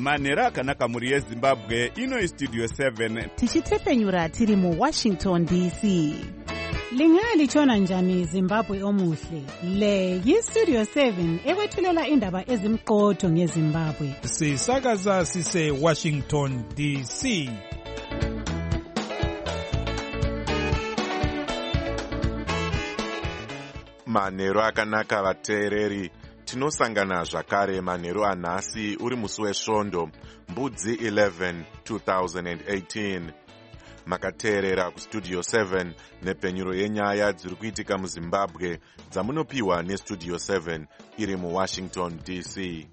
manheru akanaka mhuri yezimbabwe. Ino istudio 7 tichitefenyura tiri muWashington DC. Lingalitshona njani Zimbabwe omuhle? Le yistudio 7 ekwethulela indaba ezimqotho ngeZimbabwe. Sisakaza sise Washington DC. Manheru akanaka vateereri, tinosangana zvakare manheru anhasi uri musi wesvondo mbudzi 11 2018. Makateerera kustudio 7 nepfenyuro yenyaya dziri kuitika muZimbabwe dzamunopiwa nestudio 7 iri muWashington DC.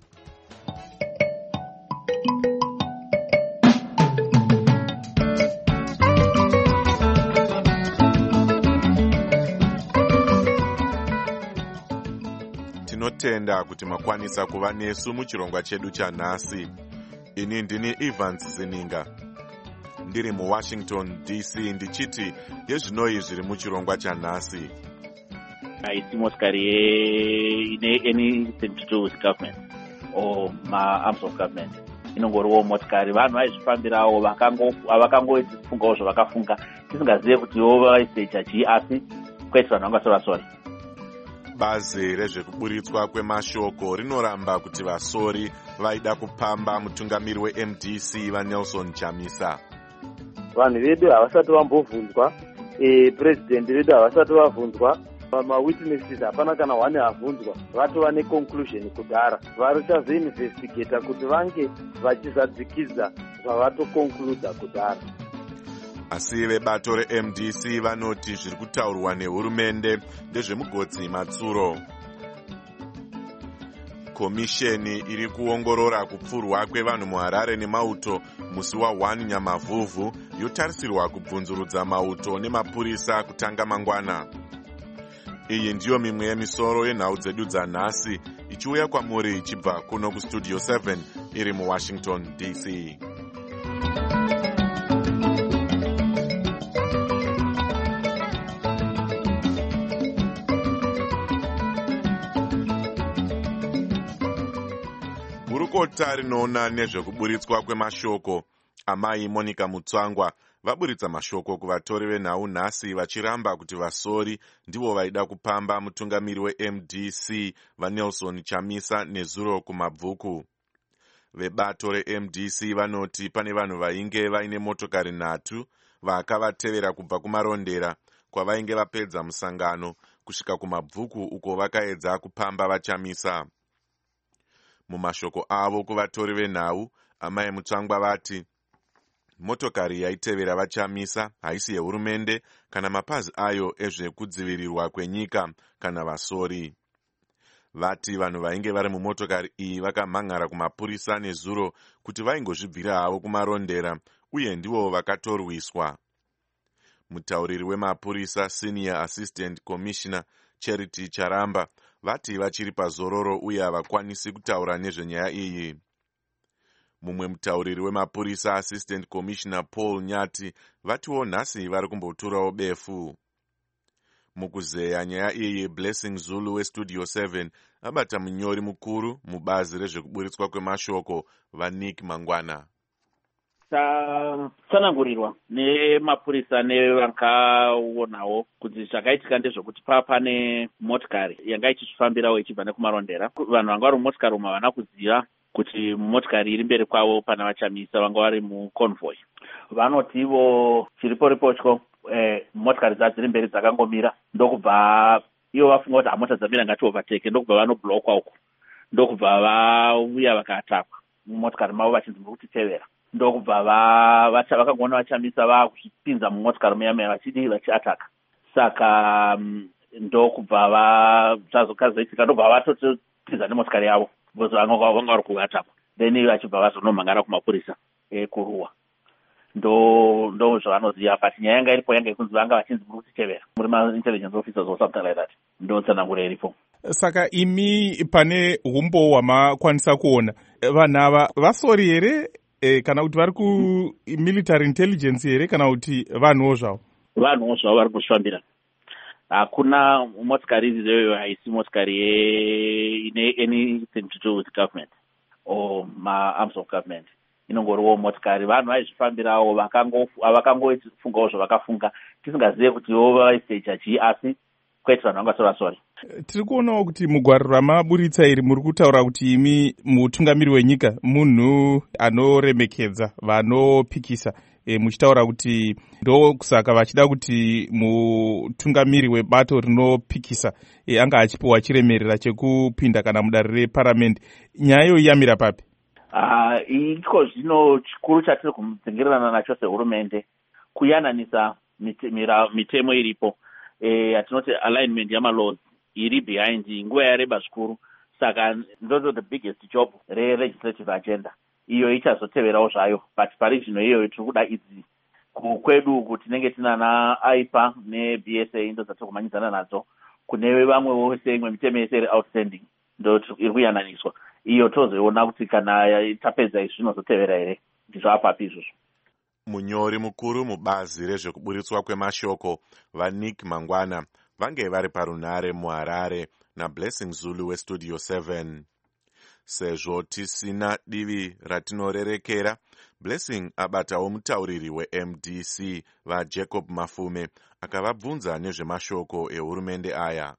Tinotenda kuti makwanisa kuva nesu muchirongwa chedu chanhasi. Ini ndini Evans Zininga, ndiri muWashington DC ndichiti yezvinoi zviri muchirongwa chanhasi. Haisi motikari ine anything to do with government or arms of government. Inongoriwo motikari vanhu vaizvifambirawo vakangofungawo zvavakafunga tisingazive kuti vaise jaji asi kwete vanhu vangasora sori. Bazi rezvekuburitswa kwemashoko rinoramba kuti vasori vaida kupamba mutungamiri weMDC vaNelson Chamisa. Vanhu vedu havasati vambobvunzwa, president vedu havasati vabvunzwa, mawitnesses hapana kana one abvunzwa, vatova neconclusion kudhara. Varichazoinvestigata kuti vange vachizadzikidza zvavatoconcluda kudhara. Asi vebato reMDC vanoti zviri kutaurwa nehurumende ndezvemugotsi matsuro. Komisheni iri kuongorora kupfurwa kwevanhu muHarare nemauto musi wa1 Nyamavhuvhu yotarisirwa kubvunzurudza mauto nemapurisa kutanga mangwana. Iyi ndiyo mimwe yemisoro yenhau dzedu dzanhasi ichiuya kwamuri ichibva kuno kustudio 7 iri muWashington DC. Gurukota rinoona nezvekuburitswa kwemashoko amai Monica Mutsvangwa vaburitsa mashoko kuvatori venhau nhasi vachiramba kuti vasori ndivo vaida kupamba mutungamiri weMDC vaNelson Chamisa nezuro kumabvuku. Vebato reMDC vanoti pane vanhu vainge vaine motokari 3 vakavatevera kubva kumarondera kwavainge vapedza musangano kusvika kumabvuku uko vakaedza kupamba vaChamisa. Mumashoko avo kuvatori venhau, amai Mutsvangwa vati motokari yaitevera vaChamisa haisi yehurumende kana mapazi ayo ezvekudzivirirwa kwenyika kana vasori. Vati vanhu vainge vari mumotokari iyi vakamhan'ara kumapurisa nezuro kuti vaingozvibvira havo kumarondera uye ndivo vakatorwiswa. Mutauriri wemapurisa Senior Assistant Commissioner Charity Charamba vati vachiri pazororo uye havakwanisi kutaura nezvenyaya iyi. Mumwe mutauriri wemapurisa Assistant Commissioner Paul Nyati vatiwo nhasi vari kumboturawo befu. Mukuzeya nyaya iyi, Blessing Zulu westudio 7 abata munyori mukuru mubazi rezvekuburitswa kwemashoko vaNick Mangwana. Tsanangurirwa nemapurisa nevakaonawo kuti zvakaitika ndezvekuti pane motikari yanga ichifambirawo ichibva nekumarondera. Vanhu vanga vari mumotikari umu havana kuziva kuti motikari iri mberi kwavo pana vaChamisa vanga vari muconvoy. Vanotivo chiriporipochko motikari dzadzo dziri mberi dzakangomira ndokubva ivo vafunga kuti mota dzamira ngati overtake ndokubva vanoblokwa uko ndokubva vauya vakatakwa mumotikari mavo vachinzi muri kutitevera ndokubva vakagona vaChamisa vakuzvipinza mumotikari muyamaya vachiataka. Saka ndokubva zvazokazoitika ndobva vatotipinza nemotikari yavo because vanga vari kuvatakwa then vachibva vazonomhangara kumapurisa kuruwa. Ndo zvavanoziva but nyaya yanga iripo yanga ikunzi vanga vachinzi muri kutitevera muri ma-intelligence officers or something like that. Ndo tsanangura iripo. Saka imi pane umbo hwamakwanisa kuona vanhu ava vasori here kana kuti vari kumilitary intelligence here kana kuti vanhuwo zvavo? Vanhuwo zvavo vari kuzvifambira. Hakuna motikari iyoyo haisi motikari ine anything to do with government or ma-arms of government. Inongoriwo motikari. Vanhu vaizvifambirawo vakangofungawo zvavakafunga tisingazive kuti vaise chachi, asi kwete vanhu vangatora sori. Tiri kuonawo kuti mugwaro ramaburitsa iri muri kutaura kuti imi mutungamiri wenyika munhu anoremekedza vanopikisa, muchitaura kuti ndokusaka vachida kuti mutungamiri webato rinopikisa anga achipiwa chiremerera chekupinda kana mudare reparamende. Nyaya iyo yamira papi? Iko zvino chikuru chatiri kumudzingirirana nacho sehurumende kuyananisa mitemo iripo, yatinoti alignment yamalaws iri behind nguva yareba zvikuru. Saka ndoto the biggest job re-legislative agenda iyo ichazoteverawo zvayo, but pari zvino iyoyo tiri kuda idzi kwedu kuti tinenge tinana aipa nebsa ndo dzatiri kumanyidzana nadzo. Kune vamwe vose imwe mitemo yese iri outstanding ndo iri kuyananiswa. Iyo tozoiona kuti kana tapedza izvi zvinozotevera here. Ndizvo apapi izvozvo. Munyori mukuru mubazi rezvekuburitswa kwemashoko vaNick Mangwana vange vari parunare muHarare naBlessing Zulu weStudio 7. Sezvo tisina divi ratinorerekera, Blessing abatawo mutauriri weMDC vaJacob Mafume akavabvunza nezvemashoko ehurumende aya.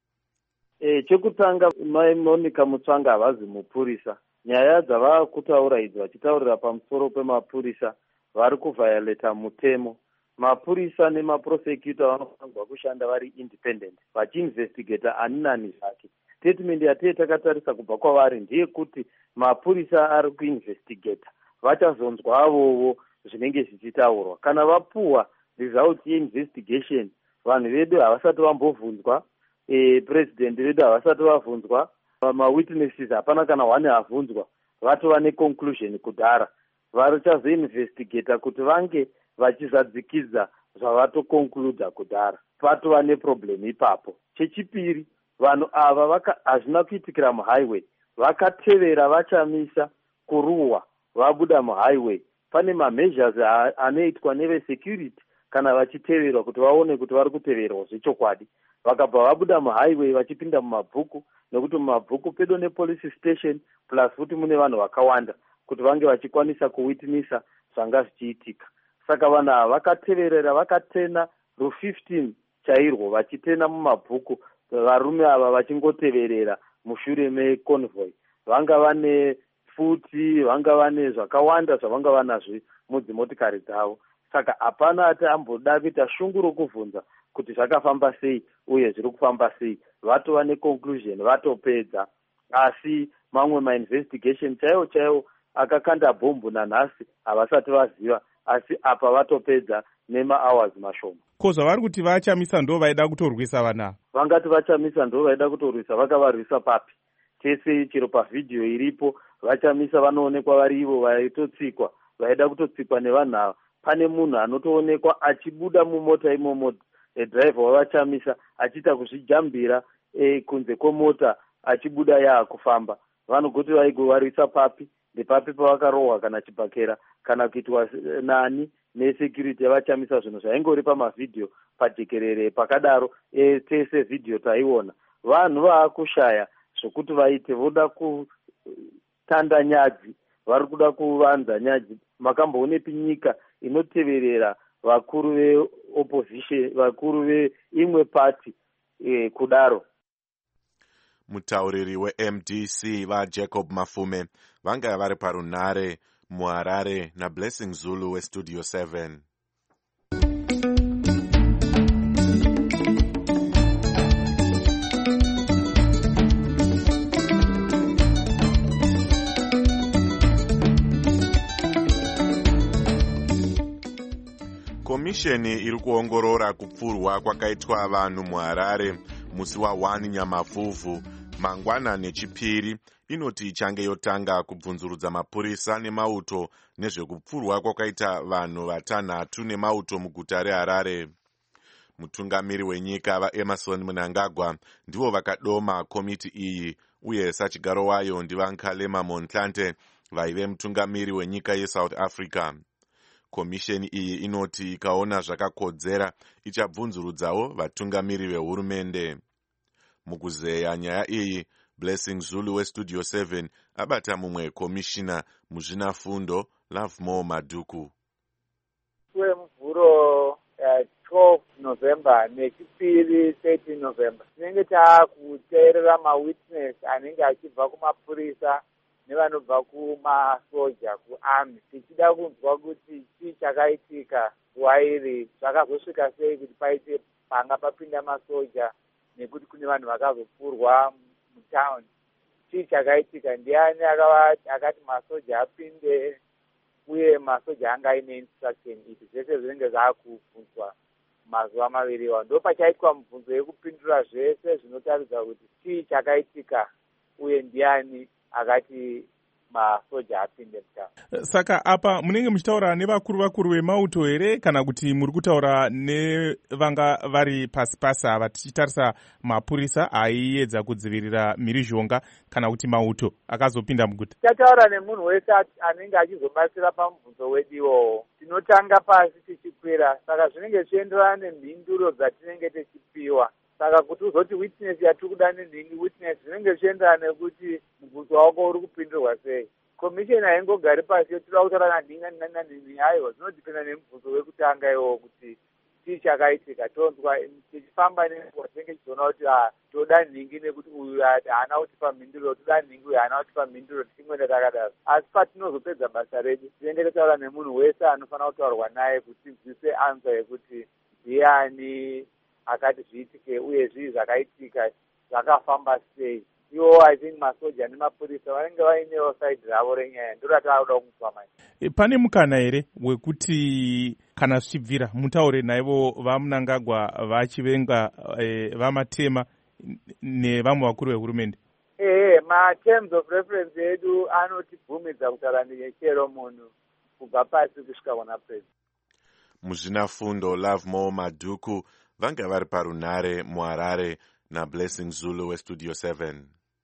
Chekutanga mai Monica Mutsvanga havazi mupurisa. Nyaya dzava kutaura idzi vachitaurira pamusoro pemapurisa vari kuvhayoleta mutemo. Mapurisa nemaprosecutor vanofanirwa kushanda vari independent vachiinvestigata ani nani zvake. Statement yatei takatarisa kubva kwavari ndiye kuti mapurisa ari kuinvestigata vachazonzwa avovo zvinenge zvichitaurwa. Kana vapuwa result yeinvestigation, vanhu vedu havasati vambobvunzwa, president vedu havasati vabvunzwa, mawitnesses hapana kana one abvunzwa, vatova neconclusion kudhara. Vachazoinvestigata kuti vange vachizadzikidza zvavatoconcluda kudhara. Patova neproblem ipapo. Chechipiri, vanhu ava hazvina kuitikira muhighway, vakatevera vachamisa kuruwa vabuda muhighway. Pane mameasures anoitwa nevesecurity kana vachiteverwa kuti vaone kuti vari kuteverwa zvechokwadi. Vakabva vabuda muhighway vachipinda mumabhuku, nekuti mumabhuku pedo nepolice station plus futi mune vanhu vakawanda kuti vange vachikwanisa kuwitnessa zvanga zvichiitika. Saka vanhu ava vakateverera, vakatena ru15 chairwo vachitena mumabhuku, varume ava vachingoteverera mushure meconvoy. Vanga vane futi, vanga vane zvakawanda zvavanga vanazvo mudzimotikari dzavo. Saka hapana ati amboda kuita shungu rokuvhunza kuti zvakafamba sei uye zviri kufamba sei. Vatova neconclusion, vatopedza. Asi mamwe mainvestigation chaiwo akakanda bhombu nanhasi havasati vaziva, asi apa vatopedza nema-hours mashoma. Ko zvavari kuti vachamisa ndo vaida kutorwisa vana? Vangati vachamisa ndo vaida kutorwisa, vakavarwisa papi? Tese chero pavhidhiyo iripo, vachamisa vanoonekwa vari ivo vaitotsikwa, vaida kutotsikwa nevanhu ava. Pane munhu anotoonekwa achibuda mumota imomo, driver wavachamisa achiita kuzvijambira kunze kwemota achibuda yaakufamba. Vanogoti vaigovarwisa papi? Ndepapi pavakarohwa kana chibhakera kana kuitwa nani nesecurity yavachamisa. Zvinhu zvaingori pamavhidhiyo pajekerere pakadaro, tese vhidhiyo taiona. Vanhu vaakushaya zvokuti vaite, voda kutanda nyadzi, vari kuda kuvanza nyadzi. Makamboonepi nyika inoteverera vakuru veopposition, vakuru veimwe party kudaro? Mutauriri weMDC vaJacob Mafume vanga vari parunare muHarare naBlessing Zulu weStudio 7. Komisheni iri kuongorora kupfurwa kwakaitwa vanhu muHarare musi wa1 Nyamavhuvhu mangwana nechipiri inoti ichange yotanga kubvunzurudza mapurisa nemauto nezvekupfurwa kwakaita vanhu vatanhatu nemauto muguta reHarare. Mutungamiri wenyika vaEmerson Mnangagwa ndivo vakadoma komiti iyi, uye sachigaro wayo ndivaNkhalema Motlanthe vaive mutungamiri wenyika yeSouth Africa. Komisheni iyi inoti ikaona zvakakodzera ichabvunzurudzawo vatungamiri vehurumende. Mukuzeya nyaya iyi, Blessing Zulu westudio 7 abata mumwe komishina muzvinafundo Lovemore Madhuku. Mvhuro 12 November nechipiri 13 November tinenge taakuteerera mawitness anenge achibva kumapurisa nevanobva kumasoja kuarmy tichida kunzwa kuti chii chakaitika nguva iri zvakazosvika sei kuti paite panga papinda masoja nekuti kune vanhu vakazopfurwa mutown. Chii chakaitika, ndiani akati masoja apinde uye masoja anga aine instruction iti zvese zvinenge zvaakubvunzwa mazuva maviri iwayo. Ndo pachaitwa mibvunzo yekupindura zvese zvinotaridza kuti chii chakaitika uye ndiani akati masoja apinde mutown. Saka apa munenge muchitaura nevakuru vemauto here kana kuti muri kutaura nevanga vari pasi ava tichitarisa mapurisa aiedza kudzivirira mhirizhonga kana kuti mauto akazopinda muguta? Tataura nemunhu wese anenge achizobatsira pamubvunzo wedu iwowo. Tinotanga pasi tichikwira, saka zvinenge zvichienderana nemhinduro dzatinenge tichipiwa. Saka kuti uzoti witness yatiri kuda nenhingi witness zvinenge zvichienderana nekuti mubvunzo wako uri kupindurwa sei. Komisheni haingogari pasi yotoda kutaura nanhingi aiwa, zvinodhipenda nemubvunzo wekutanga iwowo kuti chii chakaitika. Tonzwa tichifamba nenguva tinenge tichiona kuti toda nhingi nekuti uyu haana kutipa mhinduro, toda nhingi uyu haana kutipa mhinduro, tichingwenda takadaro. Asi patinozopedza basa redu tinenge totaura nemunhu wese anofanira kutaurwa naye kuti tinzwise ansa yekuti ndiani akati zviitike uye zvii zvakaitika zvakafamba sei. Iwo I think masoja nemapurisa vanenge vainewo side ravo renyaya, ndiro rataakuda kunzwa manje. Pane mukana here wekuti kana zvichibvira mutaure naivo vaMnangagwa vachivenga vamatema nevamwe vakuru vehurumende? Ma-terms of reference edu anotibvumidza kutaura nechero munhu kubva pasi kusvika kuna president. Muzvinafundo Lovemore Madhuku vanga vari parunhare muHarare naBlessing Zulu westudio 7.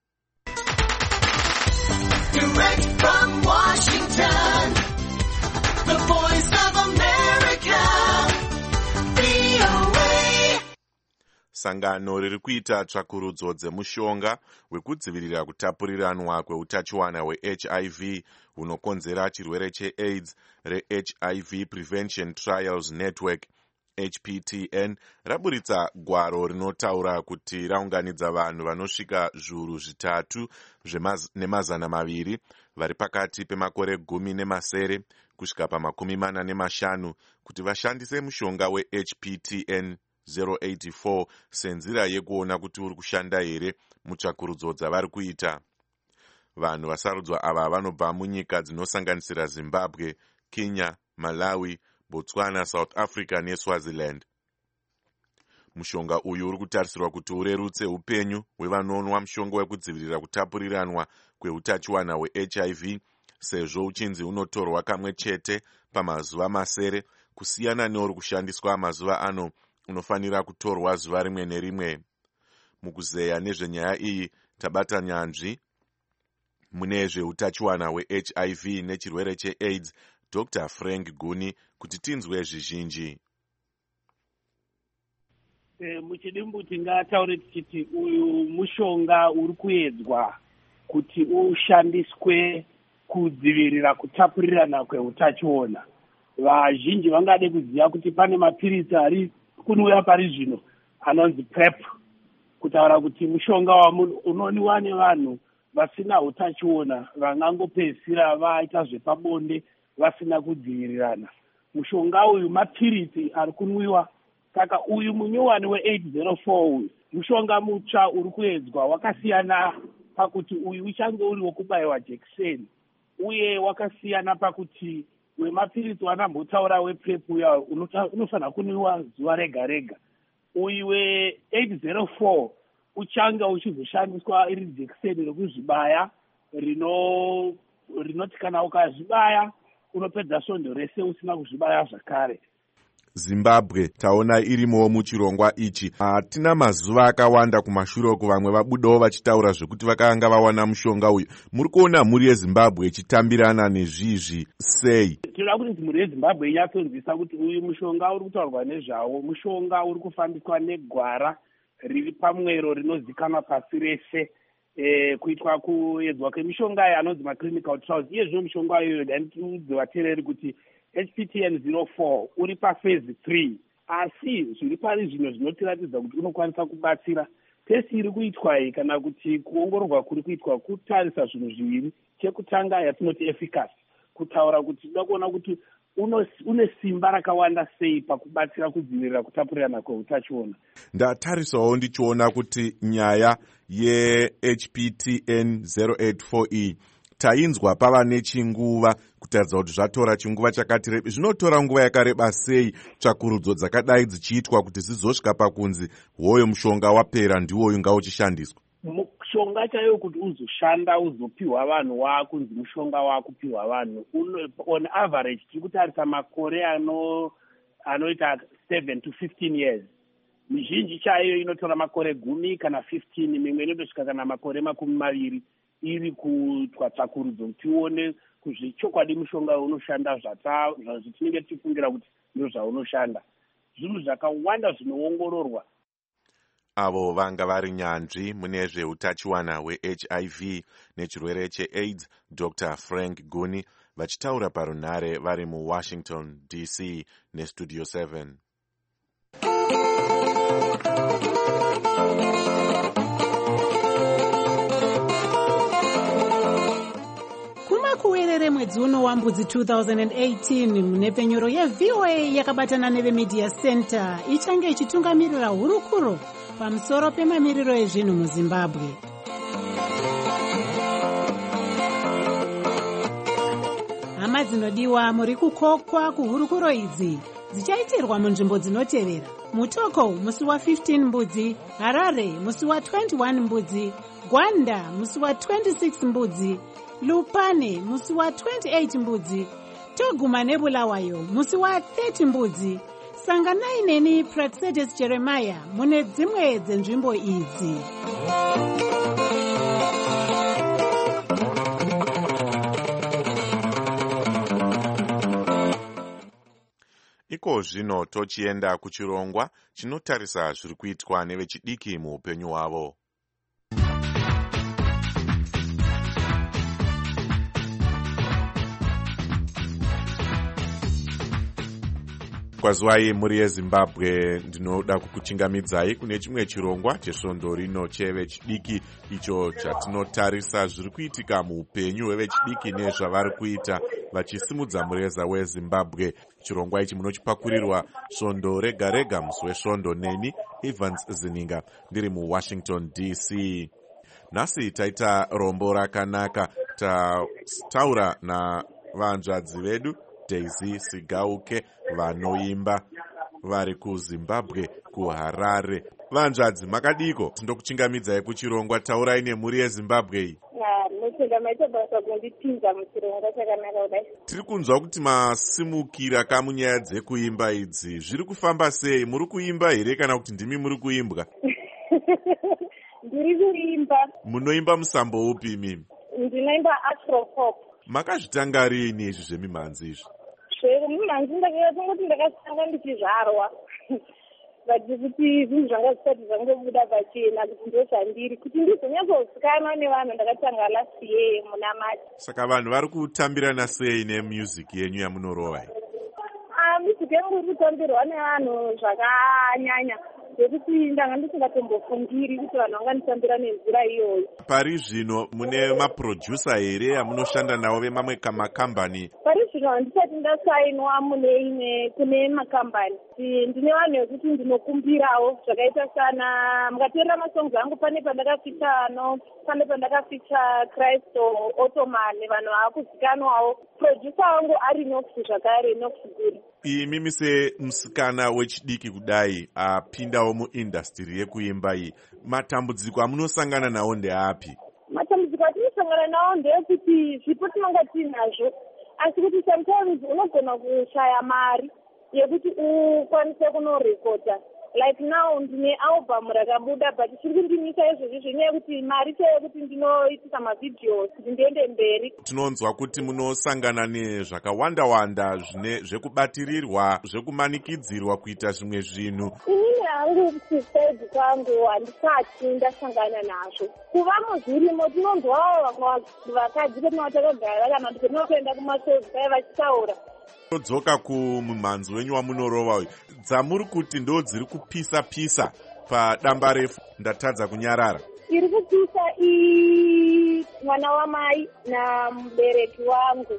Direct from Washington, the voice of America, VOA. Sangano riri kuita tsvakurudzo dzemushonga wekudzivirira kutapuriranwa kweutachiwana hweHIV hunokonzera chirwere cheAIDS reHIV Prevention Trials Network HPTN raburitsa gwaro rinotaura kuti raunganidza vanhu vanosvika zviuru 3 nemazana 200 vari pakati pemakore 10 kusvika pa45 kuti vashandise mushonga weHPTN 084 senzira yekuona kuti uri kushanda here mutsvakurudzo dzavari kuita. Vanhu vasarudzwa ava vanobva munyika dzinosanganisira Zimbabwe, Kenya, Malawi, Botswana, South Africa neSwaziland. Mushonga uyu uri kutarisirwa kuti urerutse upenyu hwevanonwa mushonga wekudzivirira kutapuriranwa kweutachiwana hweHIV sezvo uchinzi unotorwa kamwe chete pamazuva masere kusiyana neuri kushandiswa mazuva ano unofanira kutorwa zuva rimwe nerimwe. Mukuzeya nezvenyaya iyi tabata nyanzvi mune zveutachiwana hweHIV nechirwere cheAIDS Dr. Frank Guni kuti tinzwe zvizhinji. Muchidimbu tingataure tichiti uyu mushonga uri kuedzwa kuti ushandiswe kudzivirira kutapurirana kweutachiona. Vazhinji vangade kuziva kuti pane mapirisi ari kunouya pari zvino anonzi PrEP, kutaura kuti mushonga unoniwa nevanhu vasina utachiona vangangopedzisira vaita zvepabonde vasina kudzivirirana. Mushonga uyu mapirisi ari kunwiwa. Saka uyu munyowani we804 uyu mushonga mutsva uri kuedzwa wakasiyana pakuti uyu uchange uri wokubaiwa jekiseni uye wakasiyana pakuti wemapirisi wanambotaura wePrEP uya unofanira kunwiwa zuva rega rega. Uyu we804 uchange uchizoshandiswa iri jekiseni rekuzvibaya rinoti kana ukazvibaya unopedza svondo rese usina kuzvibaya zvakare. Zimbabwe taona irimowo muchirongwa ichi. Hatina mazuva akawanda kumashure kuvamwe vabudawo vachitaura zvekuti vakanga vawana mushonga uyu. Muri kuona mhuri yeZimbabwe ichitambirana nezvizvi sei? Tinoda kuti mhuri yeZimbabwe inyatsonzwisa kuti uyu mushonga uri kutaurwa nezvawo mushonga uri kufambiswa negwara riri pamwero rinozikanwa pasi rese kuitwa kuedzwa kwemishonga anonzi maclinical trials. Iyezvo mishonga iyoyo dandiudze vateereri kuti HPTN 04 uri paphase 3, asi zviri pari zvino zvinotiratidza kuti unokwanisa kubatsira. Testi iri kuitwa iyi kana kuti kuongororwa kuri kuitwa kutarisa zvinhu zviviri. Chekutanga yatinoti efficacy, kutaura kuti toda kuona kuti une simba rakawanda sei pakubatsira kudzivirira kutapurirana kweutachiona. Ndatarisawo ndichiona kuti nyaya yeHPTN 084E tainzwa pava nechinguva kutaridza kuti zvatora chinguva chakati rebe. Zvinotora nguva yakareba sei tsvakurudzo dzakadai dzichiitwa kuti zizosvika pakunzi hoyo mushonga wapera ndiwoyu ngauchishandiswa? Mushonga chaiyo kuti uzoshanda uzopiwa vanhu wakunzi mushonga wakupiwa vanhu on average tiri kutarisa makore anoita 7 to 15 years. Mizhinji chaiyo inotora makore 10 kana 15, mimwe inotosvika kana makore 20 iri kuitwa tsvakurudzo kuti tione kuzvichokwadi mushonga unoshanda zvatinenge tichifungira kuti ndo zvaunoshanda. Zvinhu zvakawanda zvinoongororwa. Avo vanga vari nyanzvi mune zveutachiwana hweHIV nechirwere cheAIDS, Dr. Frank Guni, vachitaura parunhare vari muWashington DC neStudio 7. Kumakuwerere mwedzi uno wambudzi 2018 munepfenyuro yeVOA yakabatana nevemedia center ichange ichitungamirira hurukuro pamusoro pemamiriro ezvinhu muZimbabwe. Hama dzinodiwa, muri kukokwa kuhurukuro idzi dzichaitirwa munzvimbo dzinotevera: Mutoko musi wa15 mbudzi, Harare musi wa21 mbudzi, Gwanda musi wa26 mbudzi, Lupane musi wa28 mbudzi, Toguma neBulawayo musi wa30 mbudzi. Sanganai neni Praxedes Jeremiah mune dzimwe dzenzvimbo idzi. Iko zvino tochienda kuchirongwa chinotarisa zviri kuitwa nevechidiki muupenyu hwavo. Kwazwai muri yeZimbabwe, ndinoda kukuchingamidzai kune chimwe chirongwa chesvondo rino chevechidiki, icho chatinotarisa zviri kuitika muupenyu hwevechidiki nezvavari kuita vachisimudza mureza weZimbabwe. Chirongwa ichi munochipakurirwa svondo rega rega musi wesvondo neni Evans Zininga ndiri muWashington DC. Nhasi taita rombo rakanaka, taura navanzvadzi vedu Daisy Sigauke vanoimba vari kuZimbabwe, kuHarare. Vanzvadzi, makadiko? Tindokuchingamidzai kuchirongwa. Taurai nemhuri yeZimbabwe iyi. Tiri kunzwa kuti masimukira kamunyaya dzekuimba idzi. Zviri kufamba sei? Muri kuimba here kana kuti ndimi muri kuimbwa? Ndiri kuimba. Munoimba musambo upi imimi? Ndinoimba afropop. Makazvitanga rini izvi zvemimhanzi izvi? Zvemimhanzi ndakatongoti ndakatanga ndichizvarwa. Vati kuti zvinhu zvanga zvisati zvangobuda pachena kuti ndozvandiri, kuti ndizonyatsozikanwa nevanhu ndakatanga last year muna March. Saka vanhu vari kutambirana sei nemusic yenyu yamunorova? Music yangu iri kutambirwa nevanhu zvakanyanya, zvekuti ndanga ndisingatombofungiri kuti vanhu vanganditambira nenzira iyoyo. Pari zvino mune maproducer here amunoshanda navo vemamwe makambani? Pari zvino handisati ndasainwa kune makambani. Ndine vanhu vekuti ndinokumbirawo zvakaita sana, mukateerera masongs angu pane pandakaficha Kristo Ottoman, vanhu vaakuzikanwawo. Producer wangu ari Nox zvakare, Nox Good. Imimi semusikana wechidiki kudai apindawo muindastry yekuimba iyi, matambudziko amunosangana nawo ndeapi? Matambudziko atinosangana nawo ndeyekuti zvipo tinonga tinazvo, asi kuti sometimes unogona kushaya mari yekuti ukwanise kunorekodha. like now ndine album rakabuda but chiri kundimisa izvozvi zvenyaya yekuti mari chaiyo kuti ndinoitisa mavidheos kuti ndiende mberi. Tinonzwa kuti munosangana nezvakawanda-wanda zvekubatirirwa, zvekumanikidzirwa kuita zvimwe zvinhu. Inini hangu kusaizi kwangu handisati ndasangana nazvo. Kuva muzvirimo tinonzwawo vakadzi petinotakagara kana kuti petinotoenda kumashozi pai vachitaura. Todzoka kumumhanzi wenyu wamunorova uyu, dzamuri kuti ndo dziri kupisa-pisa padamba refu, ndatadza kunyarara. Iri kupisa mwana wamai namubereki wangu.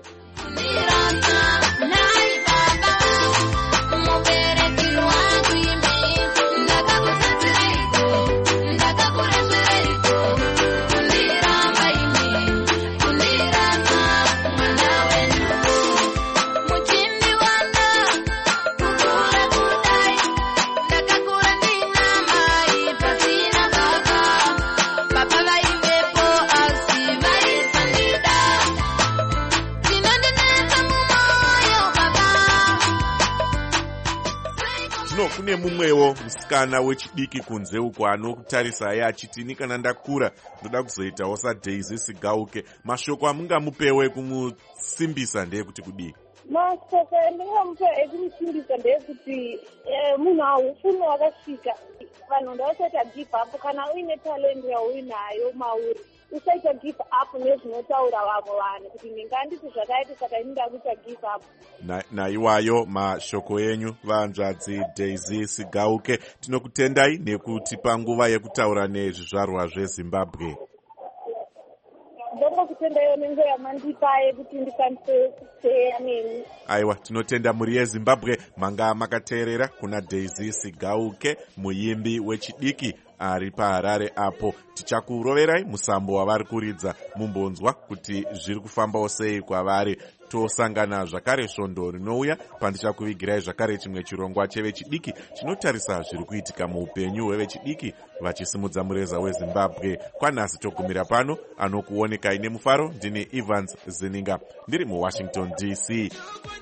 Kune mumwewo musikana wechidiki kunze uko anotarisai achitini kana ndakura ndoda kuzoitawo saDaisy Sigauke. Mashoko amungamupewe kumusimbisa ndeyekuti kudii? Mashoko andingamupe ekumusimbisa ndeyekuti munhu haufuni wakasvika. Vanhu ndavasaita give up kana uine talent yauinayo mauri. Usaita give up nezvinotaura vamwe vanhu kuti ndinganditi zvakaita saka inda kuita give up. Naiwayo mashoko enyu vanzvadzi Daisy Sigauke, tinokutendai nekutipa nguva yekutaura nezvizvarwa zveZimbabwe. Ndokutendaiwo nenguva yamandipa yekuti ndikwanise kuteya nemi. Aiwa, tinotenda muri yeZimbabwe manga makateerera kuna Daisy Sigauke, muimbi wechidiki ari paHarare apo. Tichakuroverai musambo wavari kuridza mumbonzwa kuti zviri kufambawo sei kwavari. Tosangana zvakare svondo rinouya pandichakuvigirai zvakare chimwe chirongwa chevechidiki chinotarisa zviri kuitika muupenyu hwevechidiki vachisimudza mureza weZimbabwe. Kwanhasi togumira pano, anokuonekai nemufaro ndini Evans Zininga ndiri muWashington DC.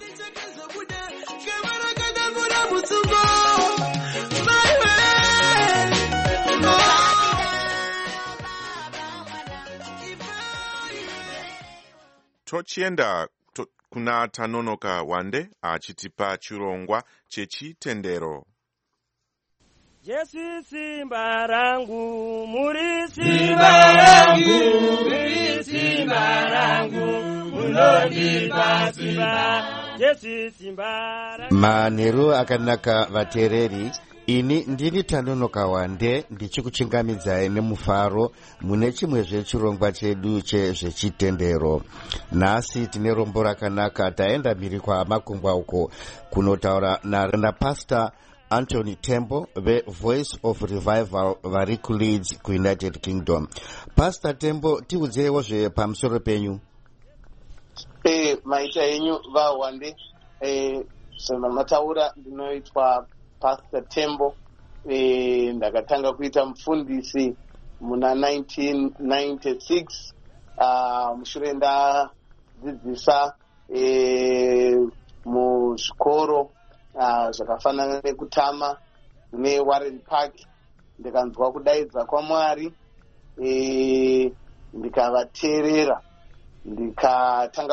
Tochienda kuna Tanonoka Wande achitipa chirongwa chechitendero. Jesu simba rangu, muri simba rangu, muri simba rangu, munondipa simba. Jesu simba rangu. Manheru akanaka vateereri, ini ndini Tanonoka Wande ndichikuchingamidzai nemufaro mune chimwezve chirongwa chedu chezvechitendero. Nhasi tine rombo rakanaka. Taenda mhiri kwamakungwa uko kunotaura naPastor Anthony Tembo veVoice of Revival vari kuLeeds kuUnited Kingdom. Pastor Tembo, tiudzeiwo pamusoro penyu. Maisha enyu vaWande, mataura ndinoitwa Pastor Tembo. Ndakatanga kuita mufundisi muna 1996. Mushure ndadzidzisa muzvikoro zvakafanana nekutama neWarren Park. Ndikanzwa kudaidza kwaMwari, ndikavateerera, ndikatanga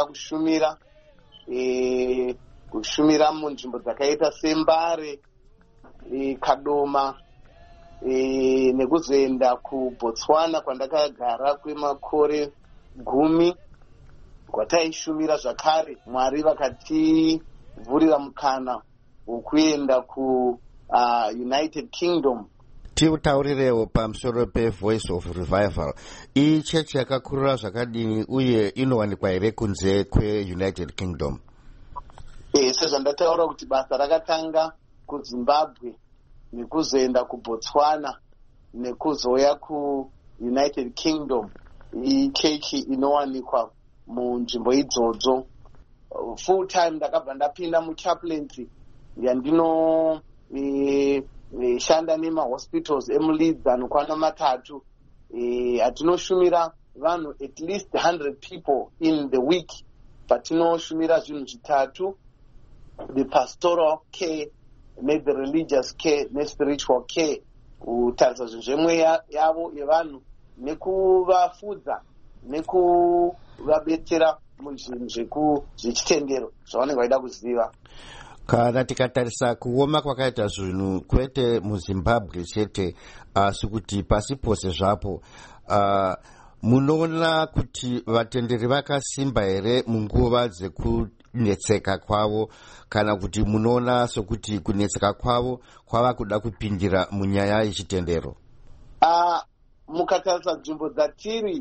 kushumira munzvimbo dzakaita seMbare, Kadoma, nekuzoenda kuBotswana kwandakagara kwemakore 10 kwataishumira zvakare. Mwari vakativhurira mukana wokuenda kuUnited Kingdom. Tiutaurirewo pamusoro peVoice of Revival. Iyi chechi yakakurira zvakadini uye inowanikwa here kunze kweUnited Kingdom? Sezvandataura kuti basa rakatanga kuZimbabwe nekuzoenda kuBotswana nekuzoya kuUnited Kingdom. Iyi chechi inowanikwa munzvimbo idzodzo. Full time ndakabva ndapinda muchaplaincy yandino shanda nemahospitals emuLeeds anokwana 3. Atinoshumira vanhu at least 100 people in the week. Patinoshumira zvinhu 3: the pastoral care, maybe religious care nespiritual care, kutarisa zvinhu zvemweya yavo yevanhu nekuvafudza nekuvabetsera muzvinhu zvechitendero zvavanenge vaida kuziva. Kana tikatarisa kuoma kwakaita zvinhu kwete muZimbabwe chete asi kuti pasi pose zvapo, munoona kuti vatenderi vakasimba here munguva dzekunetseka kwavo, kana kuti munoona sokuti kunetseka kwavo kwava kuda kupindira munyaya yechitendero? Mukatarisa nzvimbo dzatiri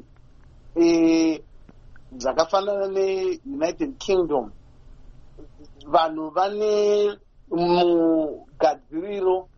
dzakafanana neUnited Kingdom, vanhu vane mugadziriro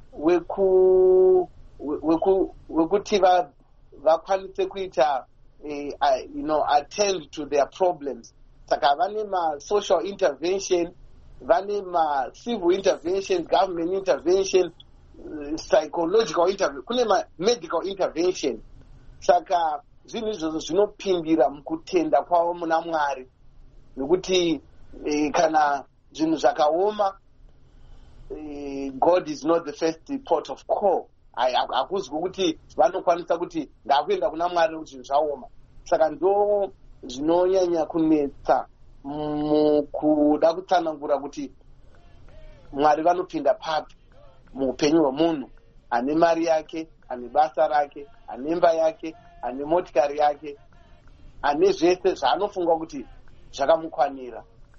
wekuti vakwanise kuita attend to their problems. Saka vane ma-social intervention, vane ma-civil intervention, government intervention, psychological intervention, kune ma-medical intervention. Saka zvinhu izvozvo zvinopindira mukutenda kwavo muna Mwari, nekuti kana zvinhu zvakaoma, God is not the first port of call. Hakuzwi kuti vanokwanisa kuti ndakuenda kuna Mwari kuti zvinhu zvaoma. Saka ndo zvinonyanya kunetsa mukuda kutsanangura kuti Mwari vanopinda papi muupenyu hwemunhu ane mari yake, ane basa rake, ane imba yake, ane motikari yake, ane zvese zvaanofunga kuti zvakamukwanira.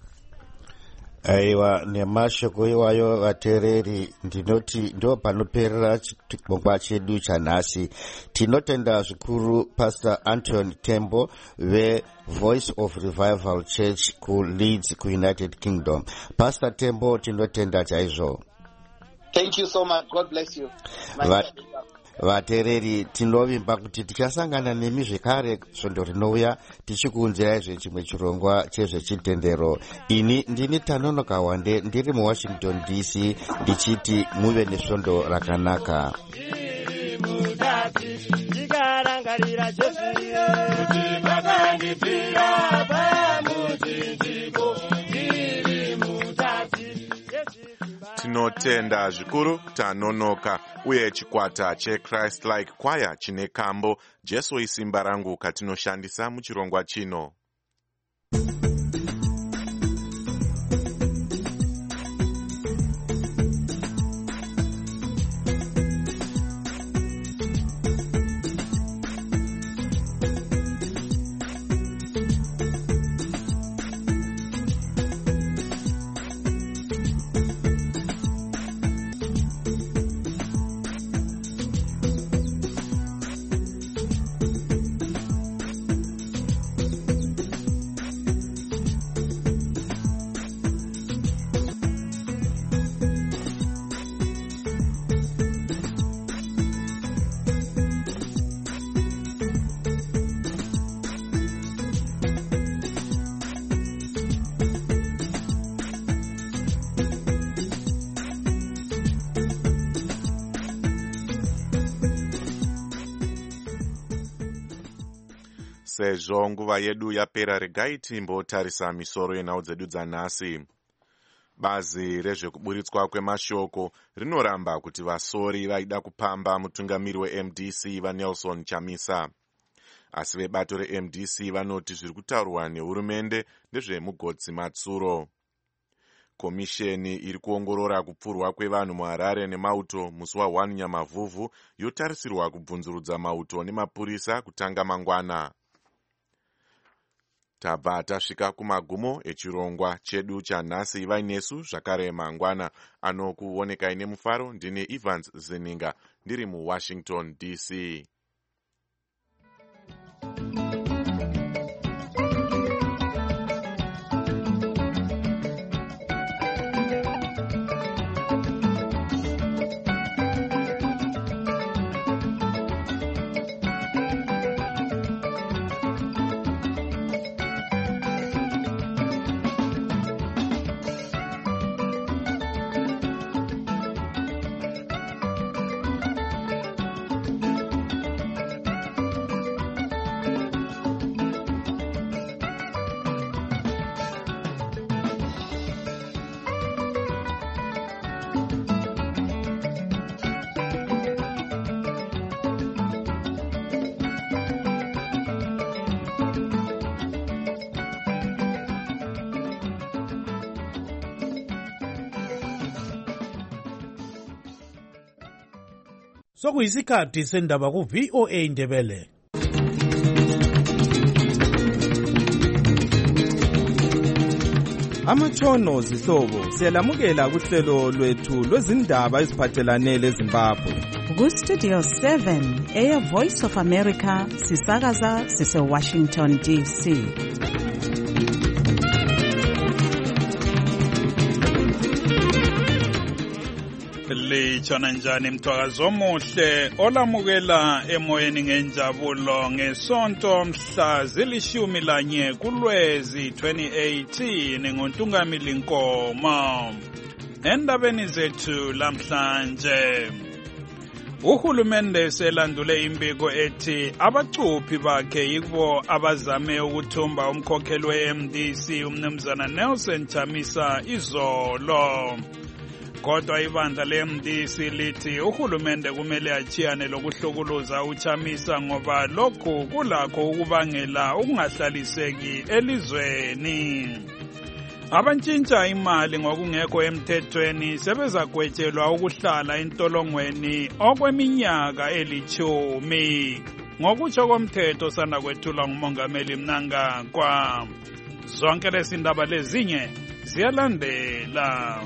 Aiwa, nemashoko iwayo vateereri, ndinoti ndo panoperera chirongwa chedu chanhasi. Tinotenda zvikuru Pastor Anton Tembo veVoice of Revival Church kuLeeds kuUnited Kingdom. Pastor Tembo, tinotenda chaizvo. Thank you so much. God bless you. Vateereri, tinovimba kuti tichasangana nemi zvekare svondo rinouya tichikuunzirai zvechimwe chirongwa chezvechitendero. Ini ndini Tanonoka Wande, ndiri muWashington DC, ndichiti muve nesvondo rakanaka. Tinotenda zvikuru Tanonoka uye chikwata cheChrist Like Choir chine kambo Jesu isimba rangu katinoshandisa muchirongwa chino. Sezvo nguva yedu yapera, regai timbotarisa misoro yenhau dzedu dzanhasi. Bazi rezvekuburitswa kwemashoko rinoramba kuti vasori vaida kupamba mutungamiri weMDC vaNelson Chamisa. Asi vebato reMDC vanoti zviri kutaurwa nehurumende ndezvemugodzi Matsuro. Komisheni iri kuongorora kupfurwa kwevanhu muHarare nemauto musi wa1 Nyamavhuvhu yotarisirwa kubvunzurudza mauto nemapurisa kutanga mangwana. Tabva tasvika kumagumo echirongwa chedu chanhasi. Vainesu zvakare mangwana anokuonekai nemufaro. Ndine Evans Zininga ndiri muWashington DC. Sokuyisikhathi sendaba ku VOA Indebele. Amatshono zihlobo siyalamukela kuhlelo lwethu lwezindaba eziphathelane leZimbabwe. Ku-Studio 7 Air Voice of America sisakaza sise-Washington DC. Litshona njani mthwakazo omuhle olamukela emoyeni ngenjabulo ngesonto mhla zili-11 kuLwezi 2018 ngoNtungamili Nkomo. Endabeni zethu lamhlanje, uhulumende selandule imbiko ethi abacuphi bakhe yibo abazame ukuthumba umkhokheli we-MDC umnumzana Nelson Chamisa izolo. Kodwa ibandla le-MDC lithi uhulumende kumele achiyane lokuhlukuluza uChamisa ngoba lokhu kulakho ukubangela ukungahlaliseki elizweni. Abantshintsha imali ngokungekho emthethweni sebezagwetshelwa ukuhlala entolongweni okweminyaka 10 ngokutsho komthetho sanda kwethulwa ngumongameli Mnangagwa. Zonke lezi ndaba lezinye ziyalandela.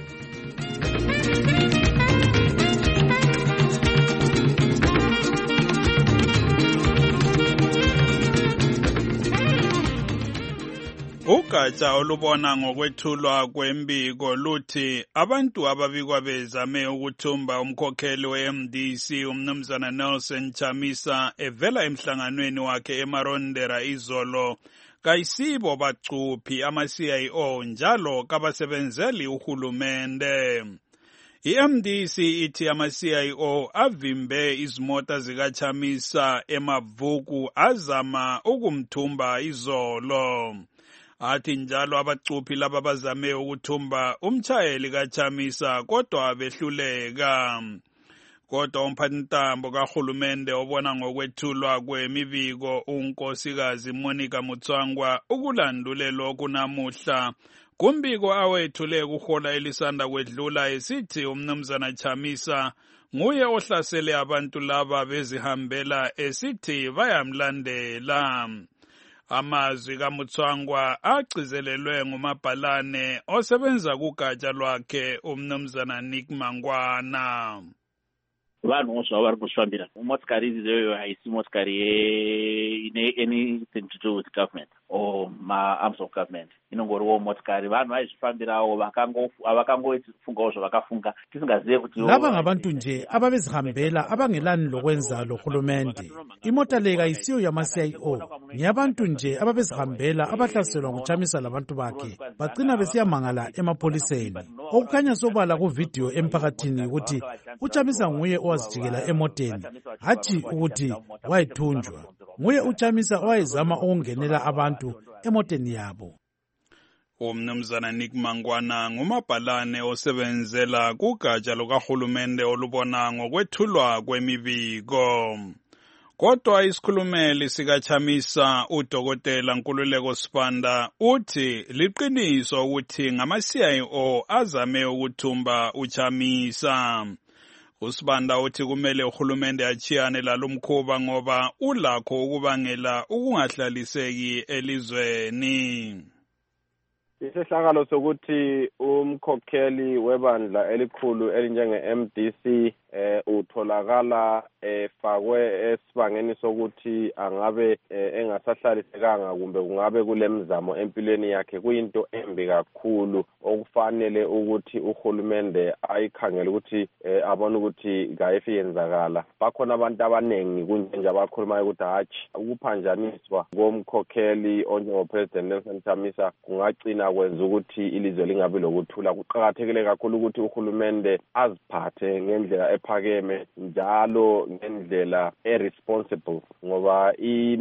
Ugatsha olubona ngokwethulwa kwembiko luthi abantu ababikwa bezame ukuthumba umkhokheli we-MDC umnumzana Nelson Chamisa evela emhlanganweni wakhe eMarondera izolo kayisibo bacuphi ama-CIO njalo kabasebenzeli uhulumende. I-MDC ithi ama-CIO avimbe izimota zikaChamisa eMavuku azama ukumthumba izolo. Athi njalo abacuphi laba bazame ukuthumba umtshayeli kaChamisa kodwa behluleka. Kodwa umphathintambo kahulumende obona ngokwethulwa kwemibiko unkosikazi Monica Mutswangwa ukulandule lokhu namuhla kumbiko awethule kuhola elisanda kwedlula esithi umnumzana Chamisa nguye ohlasele abantu laba bezihambela esithi bayamlandela. Amazwi kaMutswangwa agcizelelwe ngumabhalane osebenza kugatsha lwakhe umnumzana Nick Mangwana. Vanhu zvavo vari kuzvifambira. Motikari iyoyo haisi motikari ine anything to do with government or arms of government. Inongoriwo motikari vanhu vaizvifambirawo avakangofungawo zvavakafunga tisingazive kuti laba ngabantu nje ababezihambela abangelani lokwenza lohulumende. Imota le kayisiyo yama-CIO, ngeyabantu nje ababezihambela abahlaselwa nguChamisa labantu bakhe bagcina besiyamangala emapholiseni. Okukhanya sobala kuvidiyo emphakathini ukuthi uChamisa nguye owazijikela emoteni, hathi ukuthi wayethunjwa. Nguye uChamisa owayezama ukungenela abantu emoteni yabo. Umnumzana Nick Mangwana ngumabhalane osebenzela kugatsha lukahulumende olubona ngokwethulwa kwemibiko. Kodwa isikhulumeli sikaChamisa uDokotela Nkululeko Sibanda uthi liqiniso ukuthi ngama-CIO azame ukuthumba uChamisa. uSibanda uthi kumele uhulumende achiyane lalomkhuba ngoba ulakho ukubangela ukungahlaliseki elizweni. Isehlakalo sokuthi umkhokheli webandla elikhulu elinjenge-MDC utholakala efakwe esibangeni sokuthi angabe engasahlalisekanga kumbe kungabe kulemzamo empilweni yakhe kuyinto embi kakhulu okufanele ukuthi uhulumende ayikhangele ukuthi abone ukuthi kayifi yenzakala. Bakhona abantu abanengi kunje abakhulumayo ukuthi hatshi ukuphanjaniswa komkhokheli onjengoPresident Nelson Chamisa kungagcina kwenza ukuthi ilizwe lingabi lokuthula. Kuqakathekile kakhulu ukuthi uhulumende aziphathe ngendlela ephakeme njalo ngendlela responsible ngoba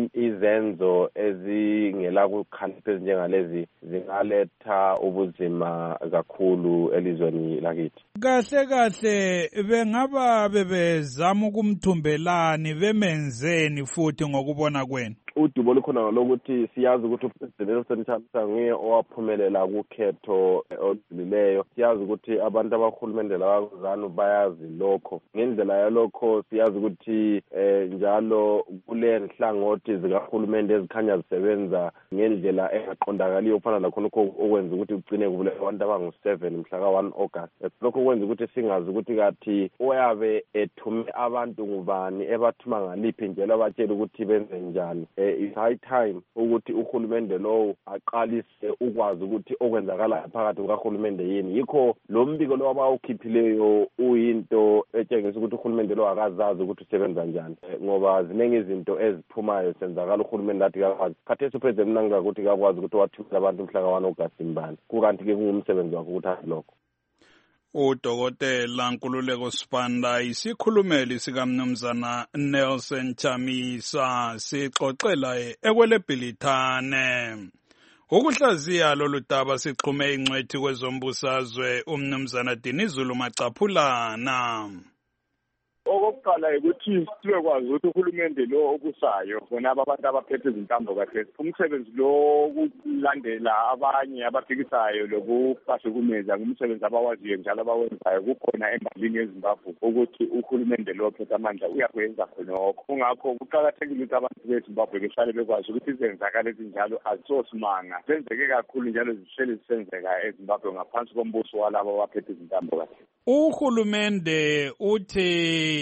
izenzo ezingela kukhalipha ezinjengalezi zingaletha ubuzima kakhulu elizweni lakithi. Kahle kahle bengaba bebezama ukumthumbelani bemenzeni futhi ngokubona kwenu? udubo lukhona lokuthi siyazi ukuthi upresident Nelson Chamisa nguye owaphumelela kukhetho oludlulileyo. Siyazi ukuthi abantu abahulumende labazanu bayazi lokho. Ngendlela yalokho siyazi ukuthi njalo kule nhlangothi zikahulumende ezikhanya zisebenza ngendlela engaqondakaliyo ufana lakhona okwenza ukuthi ugcine kuvule abantu abangu-7 mhla ka-1 August. Lokho kwenza ukuthi singazi ukuthi kathi oyabe ethume abantu ngubani ebathuma ngaliphi njalo abatshela ukuthi benze njani. It's high time ukuthi uhulumende lowo aqalise ukwazi ukuthi okwenzakala phakathi kukahulumende yini. Yikho lo mbiko lo abawukhiphileyo uyinto etshengisa ukuthi uhulumende lo akazazi ukuthi usebenza njani, ngoba ziningi izinto eziphumayo senzakala uhulumende athi kakwazi. Khathesi upresident Mnangagwa ukuthi kakwazi ukuthi wathumela abantu mhla ka-1 August mbani, kukanti-ke kungumsebenzi wakho ukuthi athi lokho. Udokotela Nkululeko Sibanda isikhulumeli sikamnumzana Nelson Chamisa sixoxela ekwelebhilithane. Ukuhlaziya lolu daba sixhume ingcwethi kwezombusazwe umnumzana Dinizulu Macaphulana. Okokuqala ukuthi sibekwazi ukuthi uhulumende lo okusayo bona abantu abaphethe izintambo kahle umsebenzi lo wokulandela abanye abafikisayo lokubahlukumeza ngumsebenzi abawaziyo njalo abawenzayo kukhona embalini yeZimbabwe ukuthi uhulumende lo ophethe amandla uyakwenza khonokho. Kungakho kuqakathekile ukuthi abantu beZimbabwe behlale bekwazi ukuthi izenzakalo ezinjalo azisosimanga zenzeke kakhulu njalo zihleli zisenzeka eZimbabwe ngaphansi kombuso walabo abaphethe izintambo kahle. Uhulumende uthi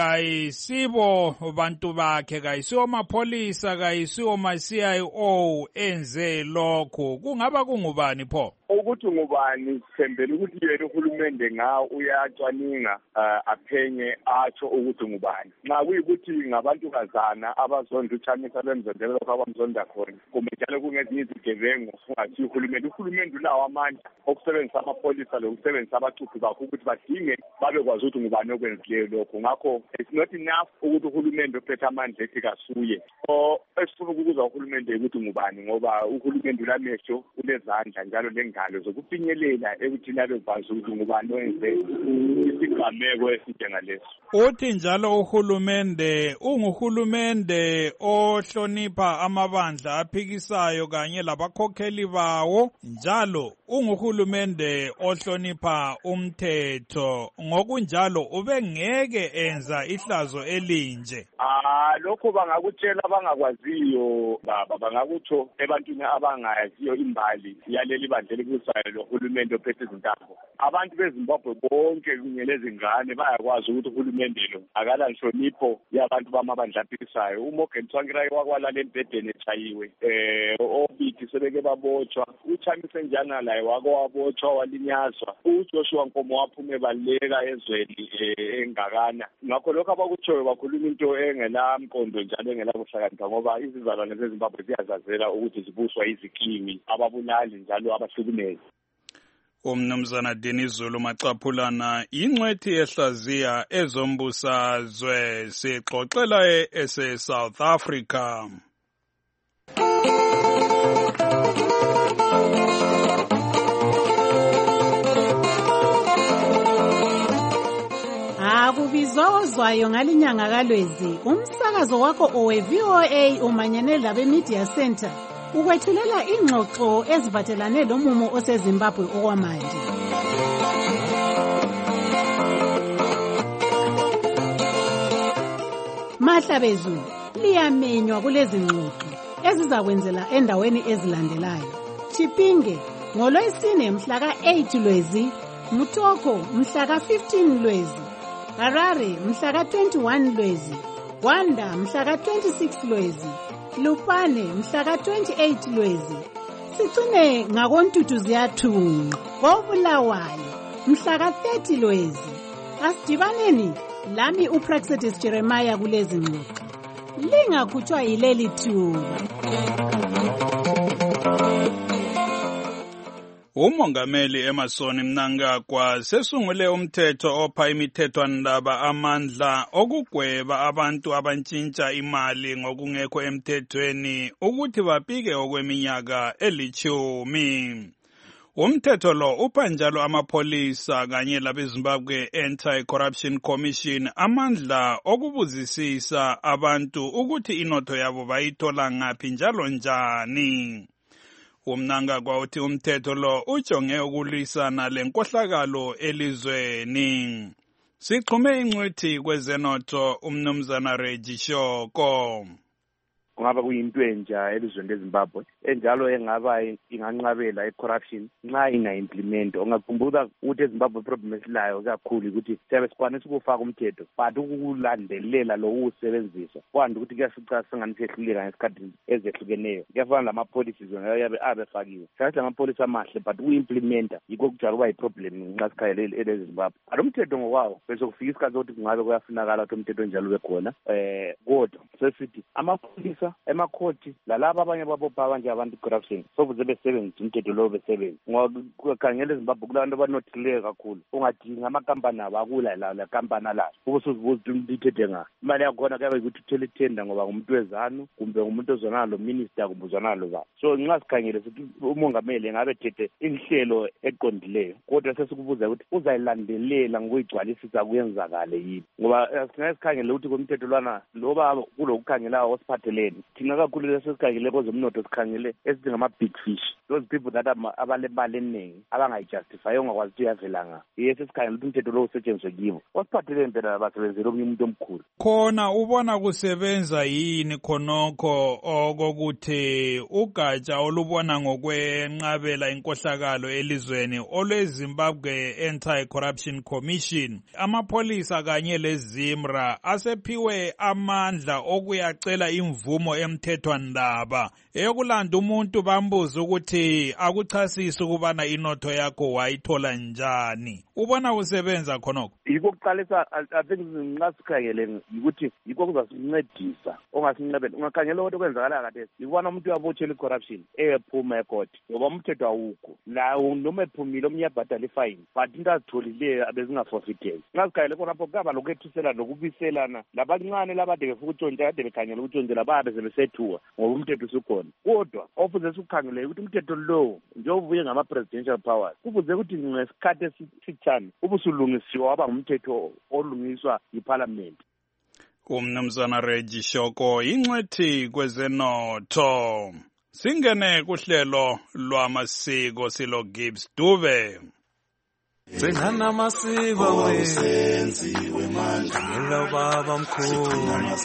kayisibo bantu bakhe, kayisiwo mapholisa, kayisiwo ma-CIO enze lokho. Kungaba kungubani pho? Ukuthi ngubani sithembele ukuthi yena uhulumende nga uyacwaninga aphenye atsho ukuthi ngubani. Nxa kuyikuthi ngabantukazana abazonda uChamisa bemzondela lokho abamzonda khona, kumbe njalo kungezinye izigebengu kungathi uhulumende ulawo amandla okusebenzisa amapholisa lokusebenzisa abacuphi bakho ukuthi badinge babekwazi ukuthi ngubani okwenzileyo lokho. Ngakho it's not enough ukuthi uhulumende ophethe amandla ethi kasuye. Esifuna ukubuza uhulumende ukuthi ngubani, ngoba uhulumende ulamehlo, ulezandla njalo lengalo zokufinyelela ekuthini abekwazi ukuthi ngubani owenze isigameko esinjengaleso. Uthi njalo uhulumende unguhulumende ohlonipha amabandla aphikisayo kanye labakhokheli bawo, njalo unguhulumende ohlonipha umthetho. Ngokunjalo ubengeke enza ihlazo elinje. Lokho bangakutshela abangakwaziyo baba, bangakutsho ebantwini abangayaziyo imbali yaleli bandla elibusayo lohulumende ophethe izintambo. Abantu beZimbabwe bonke kunye lezingane bayakwazi ukuthi uhulumende lo akala nhlonipho yabantu bamabandla aphikisayo. uMorgan Tsvangirai wakwalala embhedeni echayiwe, obithi sebeke babotshwa, uChamisa njana laye wako wabotshwa walinyazwa, uJoshua Nkomo waphuma ebaleka ezweni engakana. Ngakho lokho abakutshoyo bakhuluma into engela mqondo njalo engela kuhlakanipha, ngoba izizalwane zeZimbabwe ziyazazela ukuthi zibuswa iziklimi, ababulali njalo abahlukumezi. Umnumzana Dinizulu Macaphulana ingcwethi ehlaziya ezombusazwe sixoxela ese-South Africa. Akubizozwayo ngalinyanga kaLwezi umsakazo wakho owe-VOA umanyene labe-Media Center ukwethulela ingxoxo eziphathelane lomumo oseZimbabwe okwamanje. Mahlabezulu liyamenywa kulezi ngxoxo ezizakwenzela endaweni ezilandelayo: Chipinge ngoLwesine mhla ka-8 Lwezi, Mutoko mhla ka-15 Lwezi, Harare mhla ka-21 Lwezi, Gwanda mhla ka-26 Lwezi, Lupane mhla ka-28 Lwezi. Sicine ngakoNtutu ziyathunqa koBulawayo mhla ka-30 Lwezi. Asidibaneni lami uPraxedis Jeremiah kulezi ngxoxo. Lingakhutshwa yileli thuba. Umongameli Emmerson Mnangagwa sesungule umthetho opha imithethwandaba amandla okugweba abantu abantshintsha imali ngokungekho emthethweni ukuthi bapike okweminyaka 10. Umthetho lo upha njalo amapholisa kanye labeZimbabwe Anti-Corruption Commission amandla okubuzisisa abantu ukuthi inotho yabo bayithola ngaphi njalo njani. UMnangagwa uthi umthetho lo ujonge ukulwisana lenkohlakalo elizweni. Sixhume ingcwethi kwezenotho umnumzana Reggie Shoko. Kungaba kuyinto entsha elizweni leZimbabwe enjalo engaba inganqabela icorruption nxa inga-implement. Ungakhumbula ukuthi eZimbabwe problem esilayo kakhulu ukuthi siyabe sikwanisa ukufaka umthetho but ukulandelela lo uwusebenzisa kwanda ukuthi kuyasica singani siyehluleka ngesikhathi ezehlukeneyo. Kuyafana lama-policies yabe abefakiwe sathi lama-policy amahle but uku-implementa yikho kujala kuba yiproblem nxa sikhayele eleZimbabwe. Alo mthetho ngokwawo bese kufika isikhathi sokuthi kungabe kuyafunakala ukuthi umthetho njalo ube khona kodwa sesithi amapholisa emakhoti lalabo abanye babopha abanje abantu corruption sokuze besebenzise umthetho lo besebenzi ngoba khangela eZimbabwe kulantu abanothileyo kakhulu ungadinga amakampani abo akula la kampani alayo ubusuzibuza umthetho nga imali yakhona kuyabe ukuthi uthele tender ngoba ngumuntu wezanu kumbe ngumuntu ozwana lo minister kumbe uzwana lo ba so nxa sikhangele sithi umongameli ngabe thethe inhlelo eqondileyo kodwa sesikubuza ukuthi uzayilandelela ngokuyigcwalisisa kuyenzakale yini ngoba singasikhangele ukuthi kumthetho lwana loba kulokukhangelayo osiphatheleni thina kakhulu lesesikhangele kwezomnotho sikhangele esithi ngama-big fish those people that abalemali eningi abangayijustify ongakwazi ukuthi uyavela nga yiye sesikhangele ukuthi umthetho lo usetshenziswe kibo osiphatheleni mpela basebenzela omunye umuntu omkhulu khona ubona kusebenza yini khonokho okokuthi ugatsha olubona ngokwenqabela inkohlakalo elizweni olweZimbabwe Anti-Corruption Commission amapholisa kanye leZimra asephiwe amandla okuyacela imvumo emthethwandaba eyokulanda umuntu bambuza ukuthi akuchasise ukubana inotho yakho wayithola njani ubona kusebenza khonokho yikho kuqalisa I think nxa sikhangele ukuthi yikho kuzasincedisa ongasinqabela ungakhangela ukuthi kwenzakala kade yikubona umuntu uyabotshela icorruption ephuma ecourt ngoba umthetho awukho lawo noma ephumile omunye abhadala ifine but into azitholileyo abezingaforfeiteki nxa sikhangele khonapho kungaba lokuyethuselana nokubiselana labancane labade befuna ukutshontsha kade bekhangela ukutshontsela babe sebesethuka ngoba umthetho usukhona kodwa ofuze sikukhangele ukuthi umthetho lowo njengoba ubuye ngama-presidential powers kufuze ukuthi ngesikhathi esithani ubusulungisiwe waba ngumthetho olungiswa yiphalamende. Umnumzana Reggie Shoko ingcwethi kwezenotho. Singene kuhlelo lwamasiko silo Gibbs Dube. Bengana masiko wesenziwe manje ngelo baba mkhulu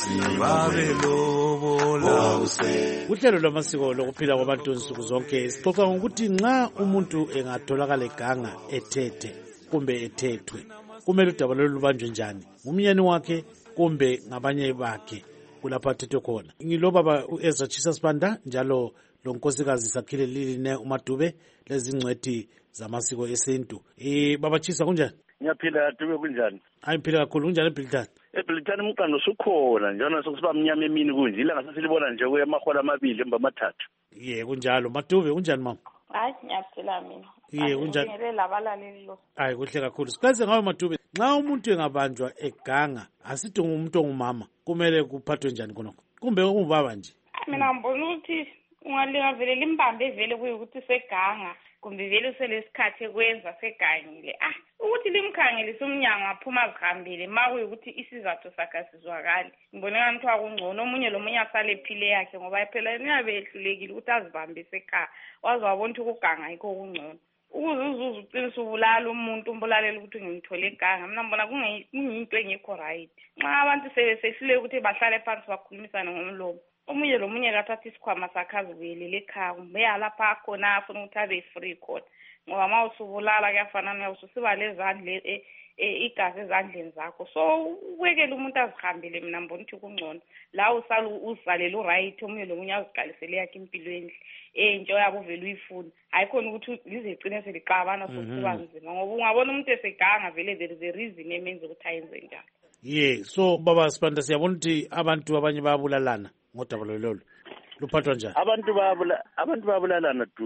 babe lobola uhlelo lwamasiko lokuphila kwabantu nsuku zonke sixoxa ngokuthi nxa umuntu engatholakala eganga ethethe kumbe ethethwe kumele udaba lolu lubanjwe njani umyeni wakhe kumbe ngabanye bakhe kulapho athethwe khona ngilobaba uEzra Chisa Sibanda njalo lo nkosikazi Sakhile Liline uMadube lezingcwethi zamasiko esintu baba Chisa kunjani ngiyaphila Dube kunjani hayi mphila kakhulu kunjani eBrithani eBrithani umqando usukhona njalo sokusiba mnyama emini kunje ilanga sesilibona nje kuya amahola amabili emba amathathu kunjalo Madube kunjani mama hayi ngiyaphila mina kunjani ngele labalaleli lo hayi kuhle kakhulu sikaze ngawe Madube nxa umuntu engabanjwa eganga asithi umuntu ongumama kumele kuphathwe njani khonokho kumbe ungubaba nje mina ngibona ukuthi ungalingavelela imbambe vele kuye ukuthi seganga kumbe vele uselesikhathi ekwenza segangile ukuthi limkhangelise umnyango aphuma azihambele ma kuyukuthi isizathu sakhe asizwakali ngibone ngathi wakungcono omunye lomunye asale ephile yakhe ngoba phela niyabe ehlulekile ukuthi azibambe sekhaya waze wabona ukuthi ukuganga yikho okungcono ukuze uzuze uqinisa ubulala umuntu umbulalela ukuthi ngimthole eganga mina ngibona kungiyinto engekho right nxa abantu sebesehluleke ukuthi bahlale phansi bakhulumisane ngomlomo omunye lomunye kathatha isikhwama sakhe azibuyelele ekhaya kumbe yalapha akhona afuna ukuthi abe free khona ngoba ma usubulala kuyafanana ususiba lezandla igazi ezandleni zakho so ubekele umuntu azihambele mina ngibona ukuthi kungcono la usala uzisalele uright omunye lomunye aziqalisele yakhe impilo endle nje yabo vele uyifuna hayikhona ukuthi lizegcine seliqabana sokuba nzima ngoba ungabona umuntu eseganga vele there is a reason emenza ukuthi ayenze njalo so baba Sibanda siyabona ukuthi abantu abanye bayabulalana ngodaba lolu luphathwa njani abantu bayabulalana Dube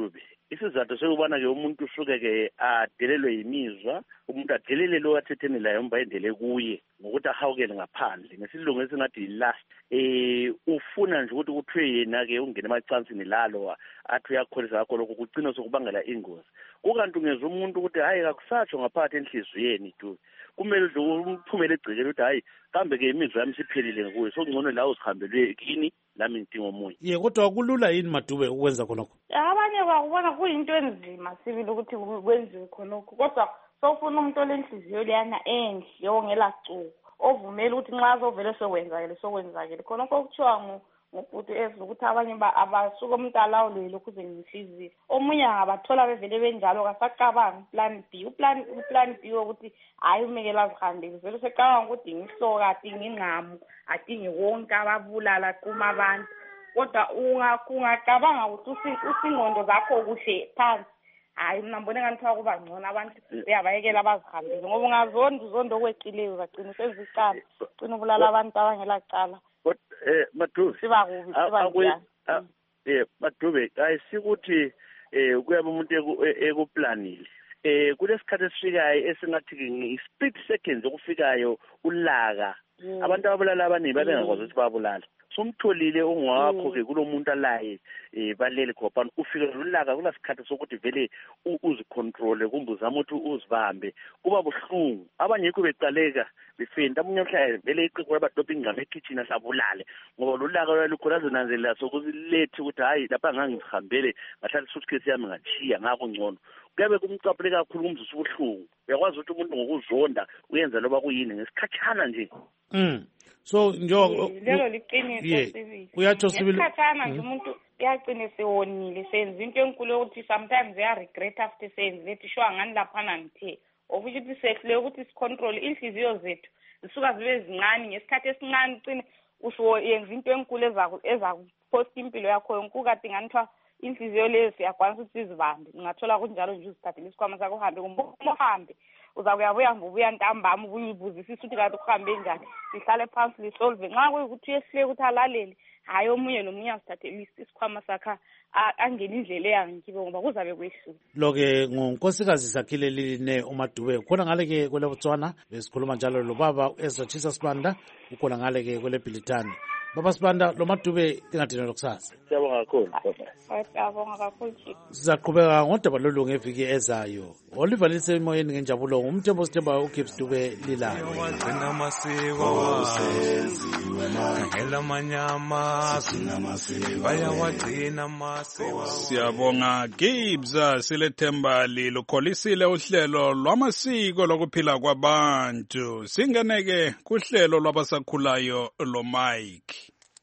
isizathu sokubana-ke umuntu usuke-ke adelelwe yimizwa, umuntu adelele lo athethene layo mba endele kuye ngokuthi ahawukele ngaphandle ngesilungu esingathi yi-lust. Ufuna nje ukuthi kuthiwe yena-ke ungene emacansini lalo athi uyakholisa kakho lokho kugcina sokubangela ingozi. Kukanti ungeza umuntu ukuthi hhayi kakusatsho ngaphakathi enhliziyweni tu, kumele nje umphumele egcekele ukuthi hhayi kambe-ke imizwa yami siphelile kuye, sokungcono la uzihambelwe kini lami ngidinga omunye. Kodwa kulula yini Madube ukwenza khonokho? Abanye bakubona kuyinto enzima sibili ukuthi kwenziwe khonokho, kodwa sowufuna umuntu olenhliziyo leyana enhle ongela cuku, ovumela ukuthi nxa azovele sokwenzakele khonokho kuthiwa ngobhuti ezi ukuthi abanye abasuka umuntu alawulwe lokhu zenhliziyo. Omunye angabathola bevele benjalo kasacabanga plan B, uplan B wokuthi hayi umekela azihambele, vele secabanga ukuthi ngihloka adinga ingqamu adinge wonke ababulala quma abantu. Kodwa ungacabanga ukuthi usingqondo zakho kuhle phansi, hayi mina ngibone ngani kuba ngcono abantu beyabayekela abazihambele, ngoba uzondo okweqileyo bagcina sezicala ugcina ubulala abantu abangela cala. Madube Madube ayisikuthi kuyaba umuntu ekuplanile. Kulesikhathi esifikayo esingathi ngi-split seconds okufikayo ulaka abantu ababulala abaningi babengakwazi ukuthi babulala. Somtholile ongwakho-ke kulo muntu alaye balele khopana ufike ulaka kulasikhathi sokuthi vele uzicontrole kumbe uzama ukuthi uzibambe kuba buhlungu. Abanye yikho becaleka befenda omunye mhlawumbe vele iqikwe badobha ingqama ekitchen ahlabulale ngoba lolaka lwalukhona zinanzelela sokuzilethe ukuthi hayi lapha ngangihambele ngahlala isuitcase yami ngachiya ngako ngcono. Kuyabe kumcaphule kakhulu kumzisa ubuhlungu. Uyakwazi ukuthi umuntu ngokuzonda uyenza loba kuyini ngesikhatshana nje. So lelo liqiniso sibili. Uyatsho sibili. Isikhathana nje umuntu uyagcina sewonile senza into enkulu yokuthi sometimes regret after senze lethi sho ngani laphana ngithe. Okusho ukuthi sehle ukuthi sicontrol inhliziyo zethu zisuka zibe zincane ngesikhathi esincane ucine usho yenza into enkulu ezakuphosta impilo yakho yonke ukade nganithiwa inhliziyo lezi siyakwanisa ukuthi sizibambe. Ungathola kunjalo nje uzithathele isikhwama sakho uhambe uhambe uzakuyabuya ngobuya ntambama ubuyibuzisisa ukuthi kanti uhambe njani, sihlale phansi lisolve nxa kuyikuthi uyesihle ukuthi alalele hayi omunye nomunye asithathele isikhwama sakhe angena indlela eyangikibe ngoba kuzabe kwehlule. Lo-ke ngunkosikazi Sakhile Line uMadube. Khona ngale-ke kwele Botswana besikhuluma njalo lo baba ezothisa Sibanda, ukhona ngale-ke kwele Bhilitane. Baba Sibanda, lo Madube ingadinelwa kusasa. Siyabonga kakhulu. Siyabonga kakhulu. Sizaqhubeka ngodaba lolu ngeviki ezayo. Oliver Lise emoyeni ngenjabulo ngumthembo sithemba uGibbs Dube lilayo. Wagcina amasiko khangela amanyama bayawagcina amasiko. Siyabonga Gibbs, silethemba lilukholisile uhlelo lwamasiko lokuphila kwabantu. Singeneke kuhlelo lwabasakhulayo lo Mike.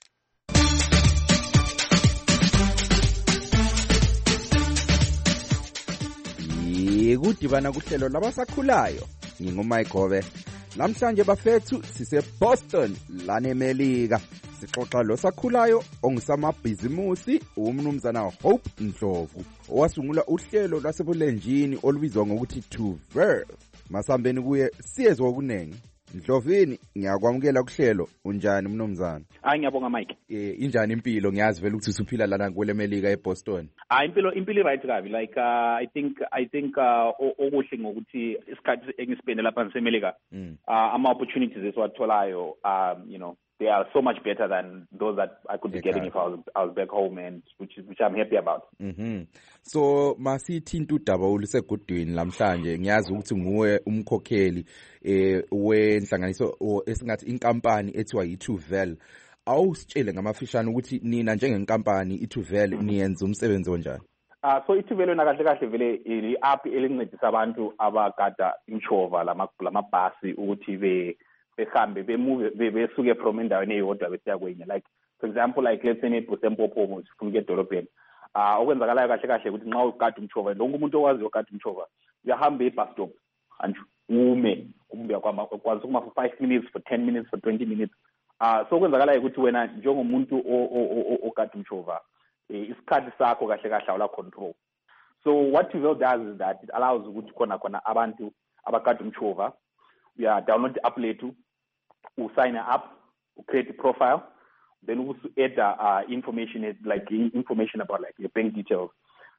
Kudibana kuhlelo labasakhulayo ngingumike Gobe. Namhlanje bafethu sise-Boston lana eMelika sixoxa lo sakhulayo ongusamabhizimusi umnumzana Hope Ndlovu owasungula uhlelo lwasebulenjini olubizwa ngokuthi To Verve. Masambeni kuye siyezwe okunengi. Ndlovini, ngiyakwamukela kuhlelo. Unjani mnumzana? Ngiyabonga Mike. Injani impilo? Ngiyazi vele ukuthi usuphila lana kwelemelika eBoston. Impilo right kabi. Like I think okuhle ngokuthi isikhathi engispende lapha ngisemelika ama opportunities esiwatholayo they are so much better than those that I could be getting if I was back home, and which I'm happy about. So masithinta udaba olusegudwini lamhlanje. Ngiyazi ukuthi nguwe umkhokheli wenhlanganiso esingathi inkampani ethiwa yi2Vel. Awusitshele ngamafishane ukuthi nina njengenkampani i2Vel niyenza umsebenzi onjani? So i2Vel wena kahle vele i-app elincedisa abantu abagada imchova lamabhasi ukuthi behambe besuke from endaweni eyodwa besiya kwenye. Like for example, like let's say neBusempopo sifuna ukuya edolobheni. Okwenzakalayo kahle ukuthi nxa ugada umchova, lonke umuntu owazi ogada umchova uyahamba e-bus stop and ume uyakwazi ukuma for 5 minutes, for 10 minutes, for 20 minutes. So okwenzakalayo ukuthi wena njengomuntu ogada umchova isikhathi sakho kahle awula control. So what TVL does is that it allows ukuthi khona abantu abagada umchova download the app lethu, sign up, create a profile, then we add information about like your bank details.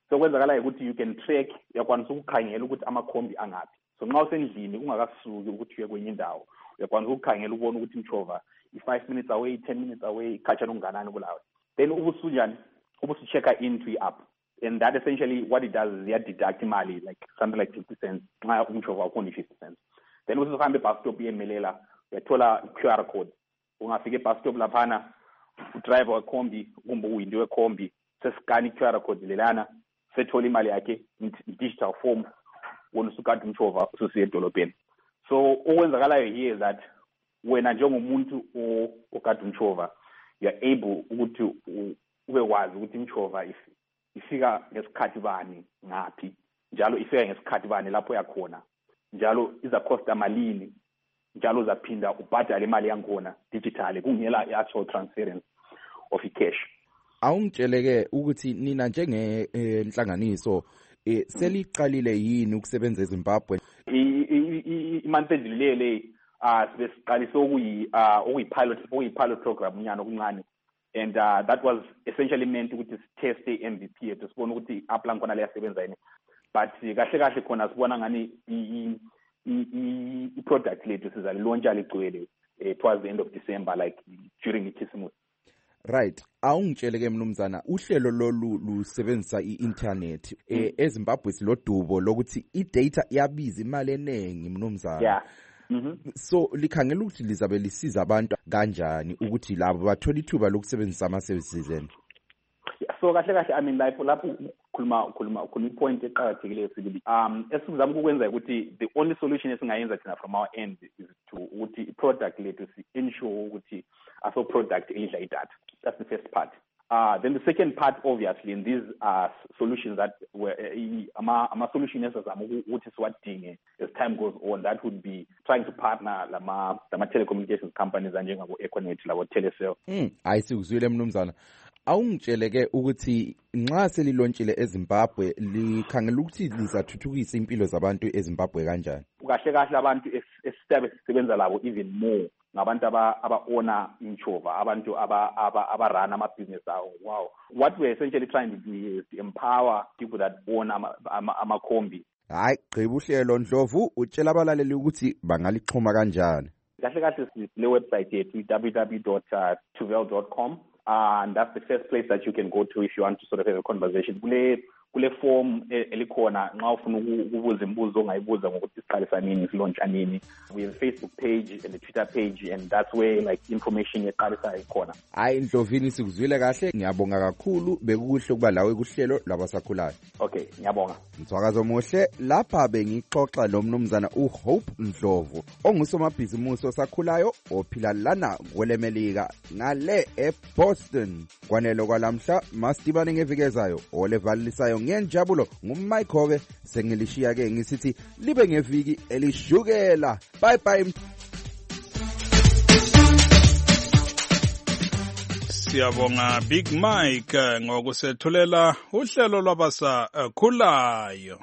so kwenzakala ukuthi you can track, uyakwanisa ukukhangela ukuthi amakhombi angaphi. So nxa usendlini ungakasuki ukuthi uye kwenye indawo, uyakwanisa ukukhangela ubone ukuthi imchova i5 minutes away, 10 minutes away, khatshana unganani kulawo. Then ubusunjani ubusuchecka into i-app, and that essentially what it does is deduct imali like something like 50 cents nxa umchova wakho ni 50 cents. Then usuhambe bus stop yemelela, uyathola QR code, ungafika bus stop laphana udriver wekhombi kumbe uwindi wekhombi sescan QR code lelana sethola imali yakhe digital form wona usukade umchova ususiya edolobheni. So okwenzakalayo here is that wena njengomuntu okade umchova you are able ukuthi ubekwazi ukuthi imchova ifika ngesikhathi bani ngaphi, njalo ifika ngesikhathi bani lapho yakhona, njalo iza cost amalini, njalo uzaphinda ubhadale imali yakhona digital kungela i-actual transference of i-cash. Awungitsheleke ukuthi nina njengenhlanganiso seliqalile yini ukusebenza eZimbabwe? Imonth edlulile siqalise okuyi-pilot program nyana okuncane, and that was essentially meant ukuthi test MVP yethu sibone ukuthi i-app khona leyasebenza yini, but kahle khona sibona ngani i-product lethu sizalilauncha ligcwele towards the end of December, like during iChristmas. Right. Awungitsheleke mnumzana, uhlelo lolu lusebenzisa i-internet eZimbabwe silodubo lokuthi i-data iyabiza imali enengi mnumzana. Yeah. So likhangela ukuthi lizabe lisiza abantu kanjani ukuthi labo bathola ithuba lokusebenzisa ama-services enu? So kahle I mean lapho khuluma point eqhakathekileyo sibili. Esizama ukwenza ukuthi the only solution esingayenza thina from our end is to ukuthi i-product lethu ensure ukuthi aso product elidla idatha. That's the first part. Then the second part, obviously, in these solutions that were ama solution esizama ukuthi siwadinge as time goes on, that would be trying to partner lama telecommunications companies anjengabo Econet labo Telecel. Ayisikuzwile mnumzana. Awungitsheleke ukuthi nxa selilontshile eZimbabwe likhangela ukuthi lizathuthukisa impilo zabantu eZimbabwe kanjani? Kahle abantu esisabe sisebenza labo even more ngabantu aba-owner imchova, abantu aba-run ama-business awo. Wow. What we're essentially trying to do is to empower people that own amakhombi. Hayi, gqiba uhlelo Ndlovu, utshela abalaleli ukuthi bangalixhuma kanjani? Kahle le website yethu www.tuvel.com. And that's the first place that you can go to if you want to sort of have a conversation. Kule form elikhona nxa ufuna ukubuza imibuzo ongayibuza ngokuthi siqalisa nini, silauncha nini. We have a Facebook page and a Twitter page, and that's where like information yeqalisa ikhona. Hayi Ndlovini, sikuzwile kahle, ngiyabonga kakhulu, bekukuhle ukuba lawe kuhlelo labasakhulayo. Okay, ngiyabonga. Mthwakazo muhle, lapha bengixoxa lo mnumzana uHope Ndlovu ongusomabhizimusi osakhulayo ophila lana kwelemelika ngale eBoston. Kwanelo kwalamhla masidibane ngevikezayo olevalisayo ngenjabulo nguMaikove, sengilishiya ke ngisithi libe ngeviki elishukela. Bye bye. Siyabonga Big Mike ngokusethulela uhlelo lwabasakhulayo.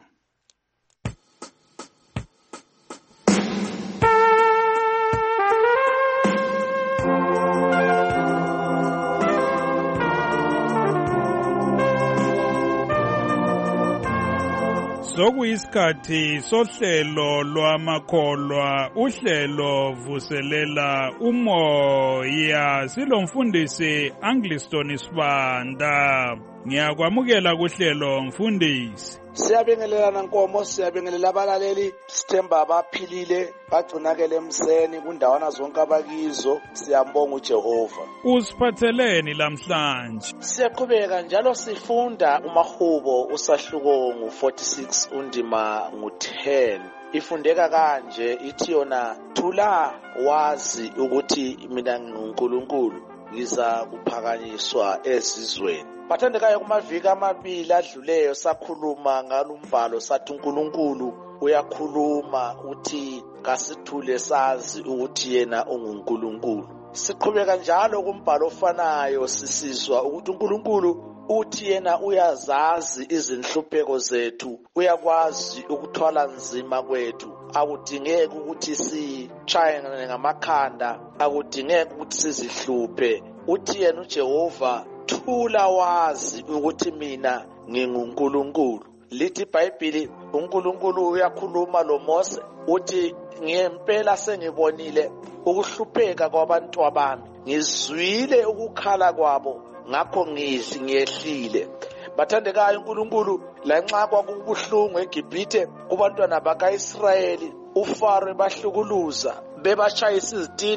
Sokuyisikhathi sohlelo lwamakholwa, uhlelo vuselela umoya. Silomfundisi Angliston Sibanda. Ngiyakwamukela kuhlelo mfundisi. Siyabingelelana Nkomo, siyabingelela abalaleli, sithemba abaphilile bagcinakele emseni kundawana zonke abakizo. Siyambonga uJehova. Usiphatheleni lamhlanje? Siyaqhubeka njalo sifunda umahubo usahluko ngu46 undima ngu10. Ifundeka kanje ithi yona, thula wazi ukuthi mina nguNkulunkulu, ngiza kuphakanyiswa ezizweni. Bathandekayo, kumaviki amabili adluleyo sakhuluma ngalumbhalo sathi uNkulunkulu uyakhuluma uthi kasithule sazi ukuthi yena unguNkulunkulu. Siqhubeka njalo kumbhalo ofanayo sisizwa ukuthi uNkulunkulu uthi yena uyazazi izinhlupheko zethu, uyakwazi ukuthwala nzima kwethu. Akudingeki ukuthi sitshayane ngamakhanda, akudingeki ukuthi sizihluphe. Uthi yena uJehova, thula wazi ukuthi mina nginguNkulunkulu. Lithi iBhayibheli uNkulunkulu uyakhuluma lo Mose uthi ngempela sengibonile ukuhlupheka kwabantu bami, ngizwile ukukhala kwabo, ngakho ngiyehlile. Bathandekayo uNkulunkulu, lanxa kwakubuhlungu eGibhithe kubantwana bakaIsrayeli, uFaro ebahlukuluza, bebashayisa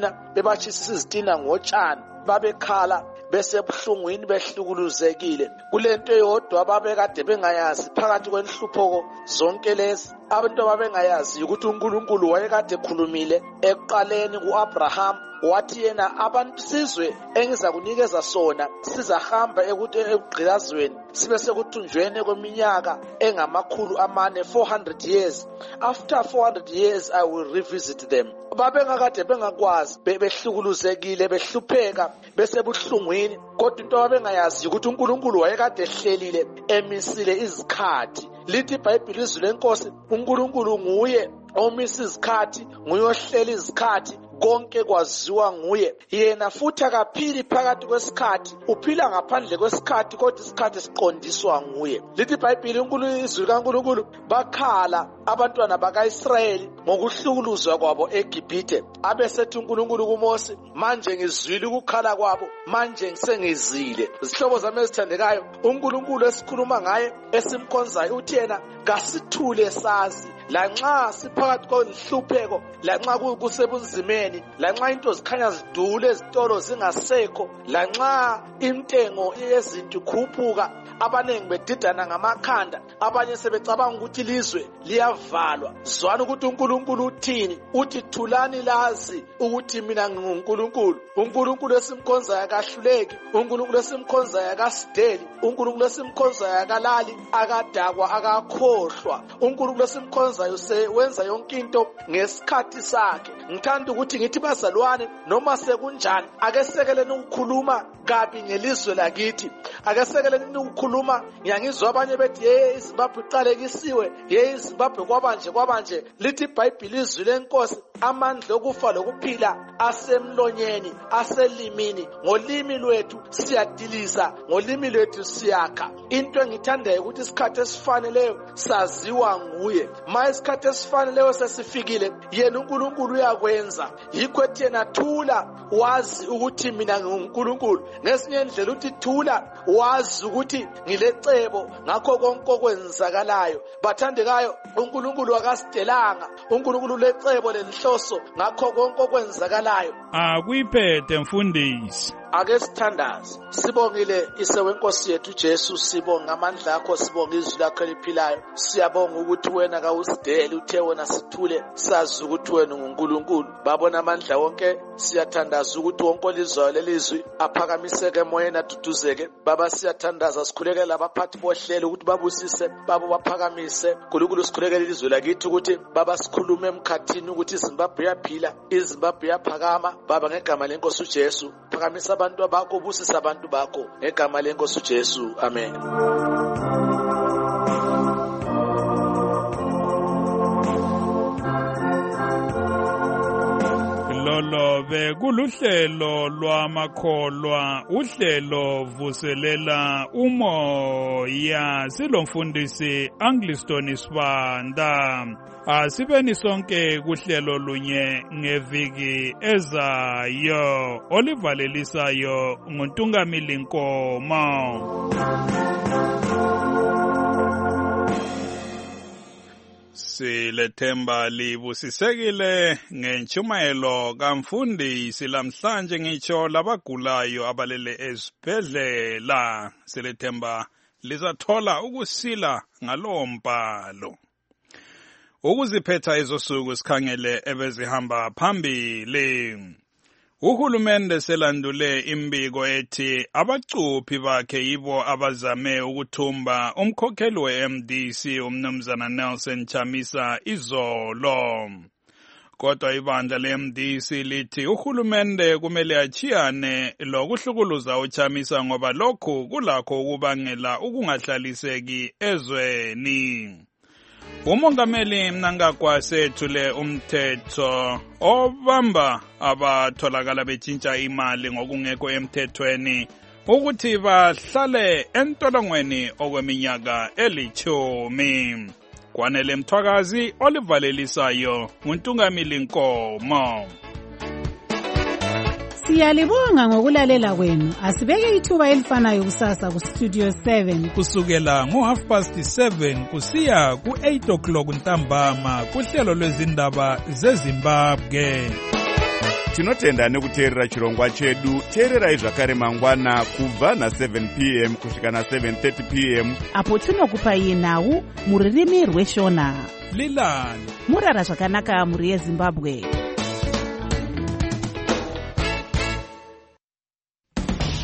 izitina ngotshani, babekhala besebuhlungwini behlukuluzekile. Kulento eyodwa ababekade bengayazi phakathi kwenhlupheko zonke lezi, abantu ababengayazi ukuthi uNkulunkulu wayekade ekhulumile ekuqaleni ku-Abraham wathi yena abantu sizwe engiza kunikeza sona sizahamba ekugqilazweni sibe sekuthunjweni kweminyaka engamakhulu 400 years. After 400 years I will revisit them. Babengakade bengakwazi, behlukuluzekile, behlupheka, besebuhlungwini, kodwa into ababengayazi ukuthi uNkulunkulu wayekade ehlelile emisile izikhathi. Lithi iBhayibheli izwi lenkosi, uNkulunkulu nguye omisa izikhathi, nguye ohlela izikhathi, konke kwaziwa nguye. Yena futhi akaphili phakathi kwesikhathi, uphila ngaphandle kwesikhathi, kodwa isikhathi siqondiswa nguye. Lithi iBhayibheli izwi likaNkulunkulu, bakhala abantwana bakaIsrayeli ngokuhlukuluzwa kwabo eGibhithe. Abesethi uNkulunkulu kuMose, manje ngizwile ukukhala kwabo, manje ngisengizile. Izihlobo zami ezithandekayo, uNkulunkulu esikhuluma ngaye esimkhonzayo uthi yena kasithule sazi, lanxa siphakathi kwenhlupheko, lanxa kusebunzimeni, lanxa into zikhanya zidule, ezitolo zingasekho, lanxa intengo yezinto ikhuphuka, abanengi bedidana ngamakhanda, abanye sebecabanga ukuthi ilizwe liyavalwa. Zwana ukuthi uNkulunkulu uthini, uthi thulani lazi ukuthi mina nginguNkulunkulu. uNkulunkulu esimkhonzayo akahluleki, uNkulunkulu esimkhonzayo akasideli, uNkulunkulu esimkhonzayo akalali, akadakwa, akakhohlwa. uNkulunkulu esimkhonzayo wenza yonke into ngesikhathi sakhe. Ngithanda ukuthi ngithi bazalwane, noma sekunjani, ake sekeleni ukukhuluma kabi ngelizwe lakithi, ake sekeleni ukukhuluma. Ngiyangizwa abanye bethi ye iZimbabwe iqalekisiwe, ye iZimbabwe kwabanje. Lithi iBhayibheli izwi lenkosi, amandla okufa lokuphila asemlonyeni, aselimini. Ngolimi lwethu siyadiliza, ngolimi lwethu siyakha. Into engithandayo ukuthi isikhathi esifaneleyo saziwa nguye. Isikhathi esifaneleyo sesifikile, yena uNkulunkulu uyakwenza. Yikho ethi yena thula wazi ukuthi mina nginguNkulunkulu. Ngesinye indlela uthi thula wazi ukuthi ngilecebo ngakho konke okwenzakalayo. Bathandekayo, uNkulunkulu akasidelanga, uNkulunkulu lecebo lenhloso ngakho konke okwenzakalayo. Akuyiphethe mfundisi. Ake sithandaze. Sibongile ise wenkosi yethu Jesu, sibonga amandla akho, sibonga izwi lakho eliphilayo. Siyabonga ukuthi wena kawusideli, uthe wena sithule, sazi ukuthi wena unguNkulunkulu. Babona amandla wonke, siyathandaza ukuthi wonke olizwayo lelizwi aphakamiseke emoyeni, aduduzeke. Baba siyathandaza, sikhulekele abaphathi bohlelo ukuthi babusise, babo baphakamise. Nkulunkulu sikhulekele ilizwi lakithi ukuthi baba sikhulume emkhathini ukuthi iZimbabwe iyaphila, iZimbabwe iyaphakama. Baba ngegama lenkosi uJesu, phakamisa abantu bakho, busisa abantu bakho ngegama lenkosi uJesu, amen. Lolo bekuluhlelo lwamakholwa, uhlelo vuselela umoya, silomfundisi Angliston Sibanda. Asibeni sonke kuhlelo lunye ngeviki ezayo, olivalelisayo nguNtungamili Nkomo. Silethemba libusisekile ngentshumayelo kamfundisi lamhlanje, ngitsho labagulayo abalele esibhedlela. Silethemba lizathola ukusila ngalowo mbhalo. Ukuziphetha ezosuku sikhangele ebezihamba phambili. Uhulumende selandule imbiko ethi abacuphi bakhe yibo abazame ukuthumba umkhokheli we-MDC umnumzana Nelson Chamisa izolo. Kodwa ibandla le-MDC lithi uhulumende kumele achiyane lokuhlukuluza uChamisa ngoba lokhu kulakho ukubangela ukungahlaliseki ezweni. Umongameli Mnangagwa sethule umthetho obamba abatholakala betshintsha imali ngokungekho emthethweni ukuthi bahlale entolongweni okweminyaka 10. Kwanele Mthwakazi olivalelisayo uNtungamili Nkomo. Siyalibonga ngokulalela kwenu. Asibeke ithuba elifanayo kusasa ku Studio 7 kusukela ngo7:30 kusiya ku8 ntambama kuhlelo lwezindaba zeZimbabwe. Tinotenda nekuteerera chirongwa chedu. Teererai zvakare mangwana kubva na7 p.m. kusvika na7:30 p.m. apo tinokupai nhau muririmi rweshona. Lilani murara zvakanaka muri yeZimbabwe.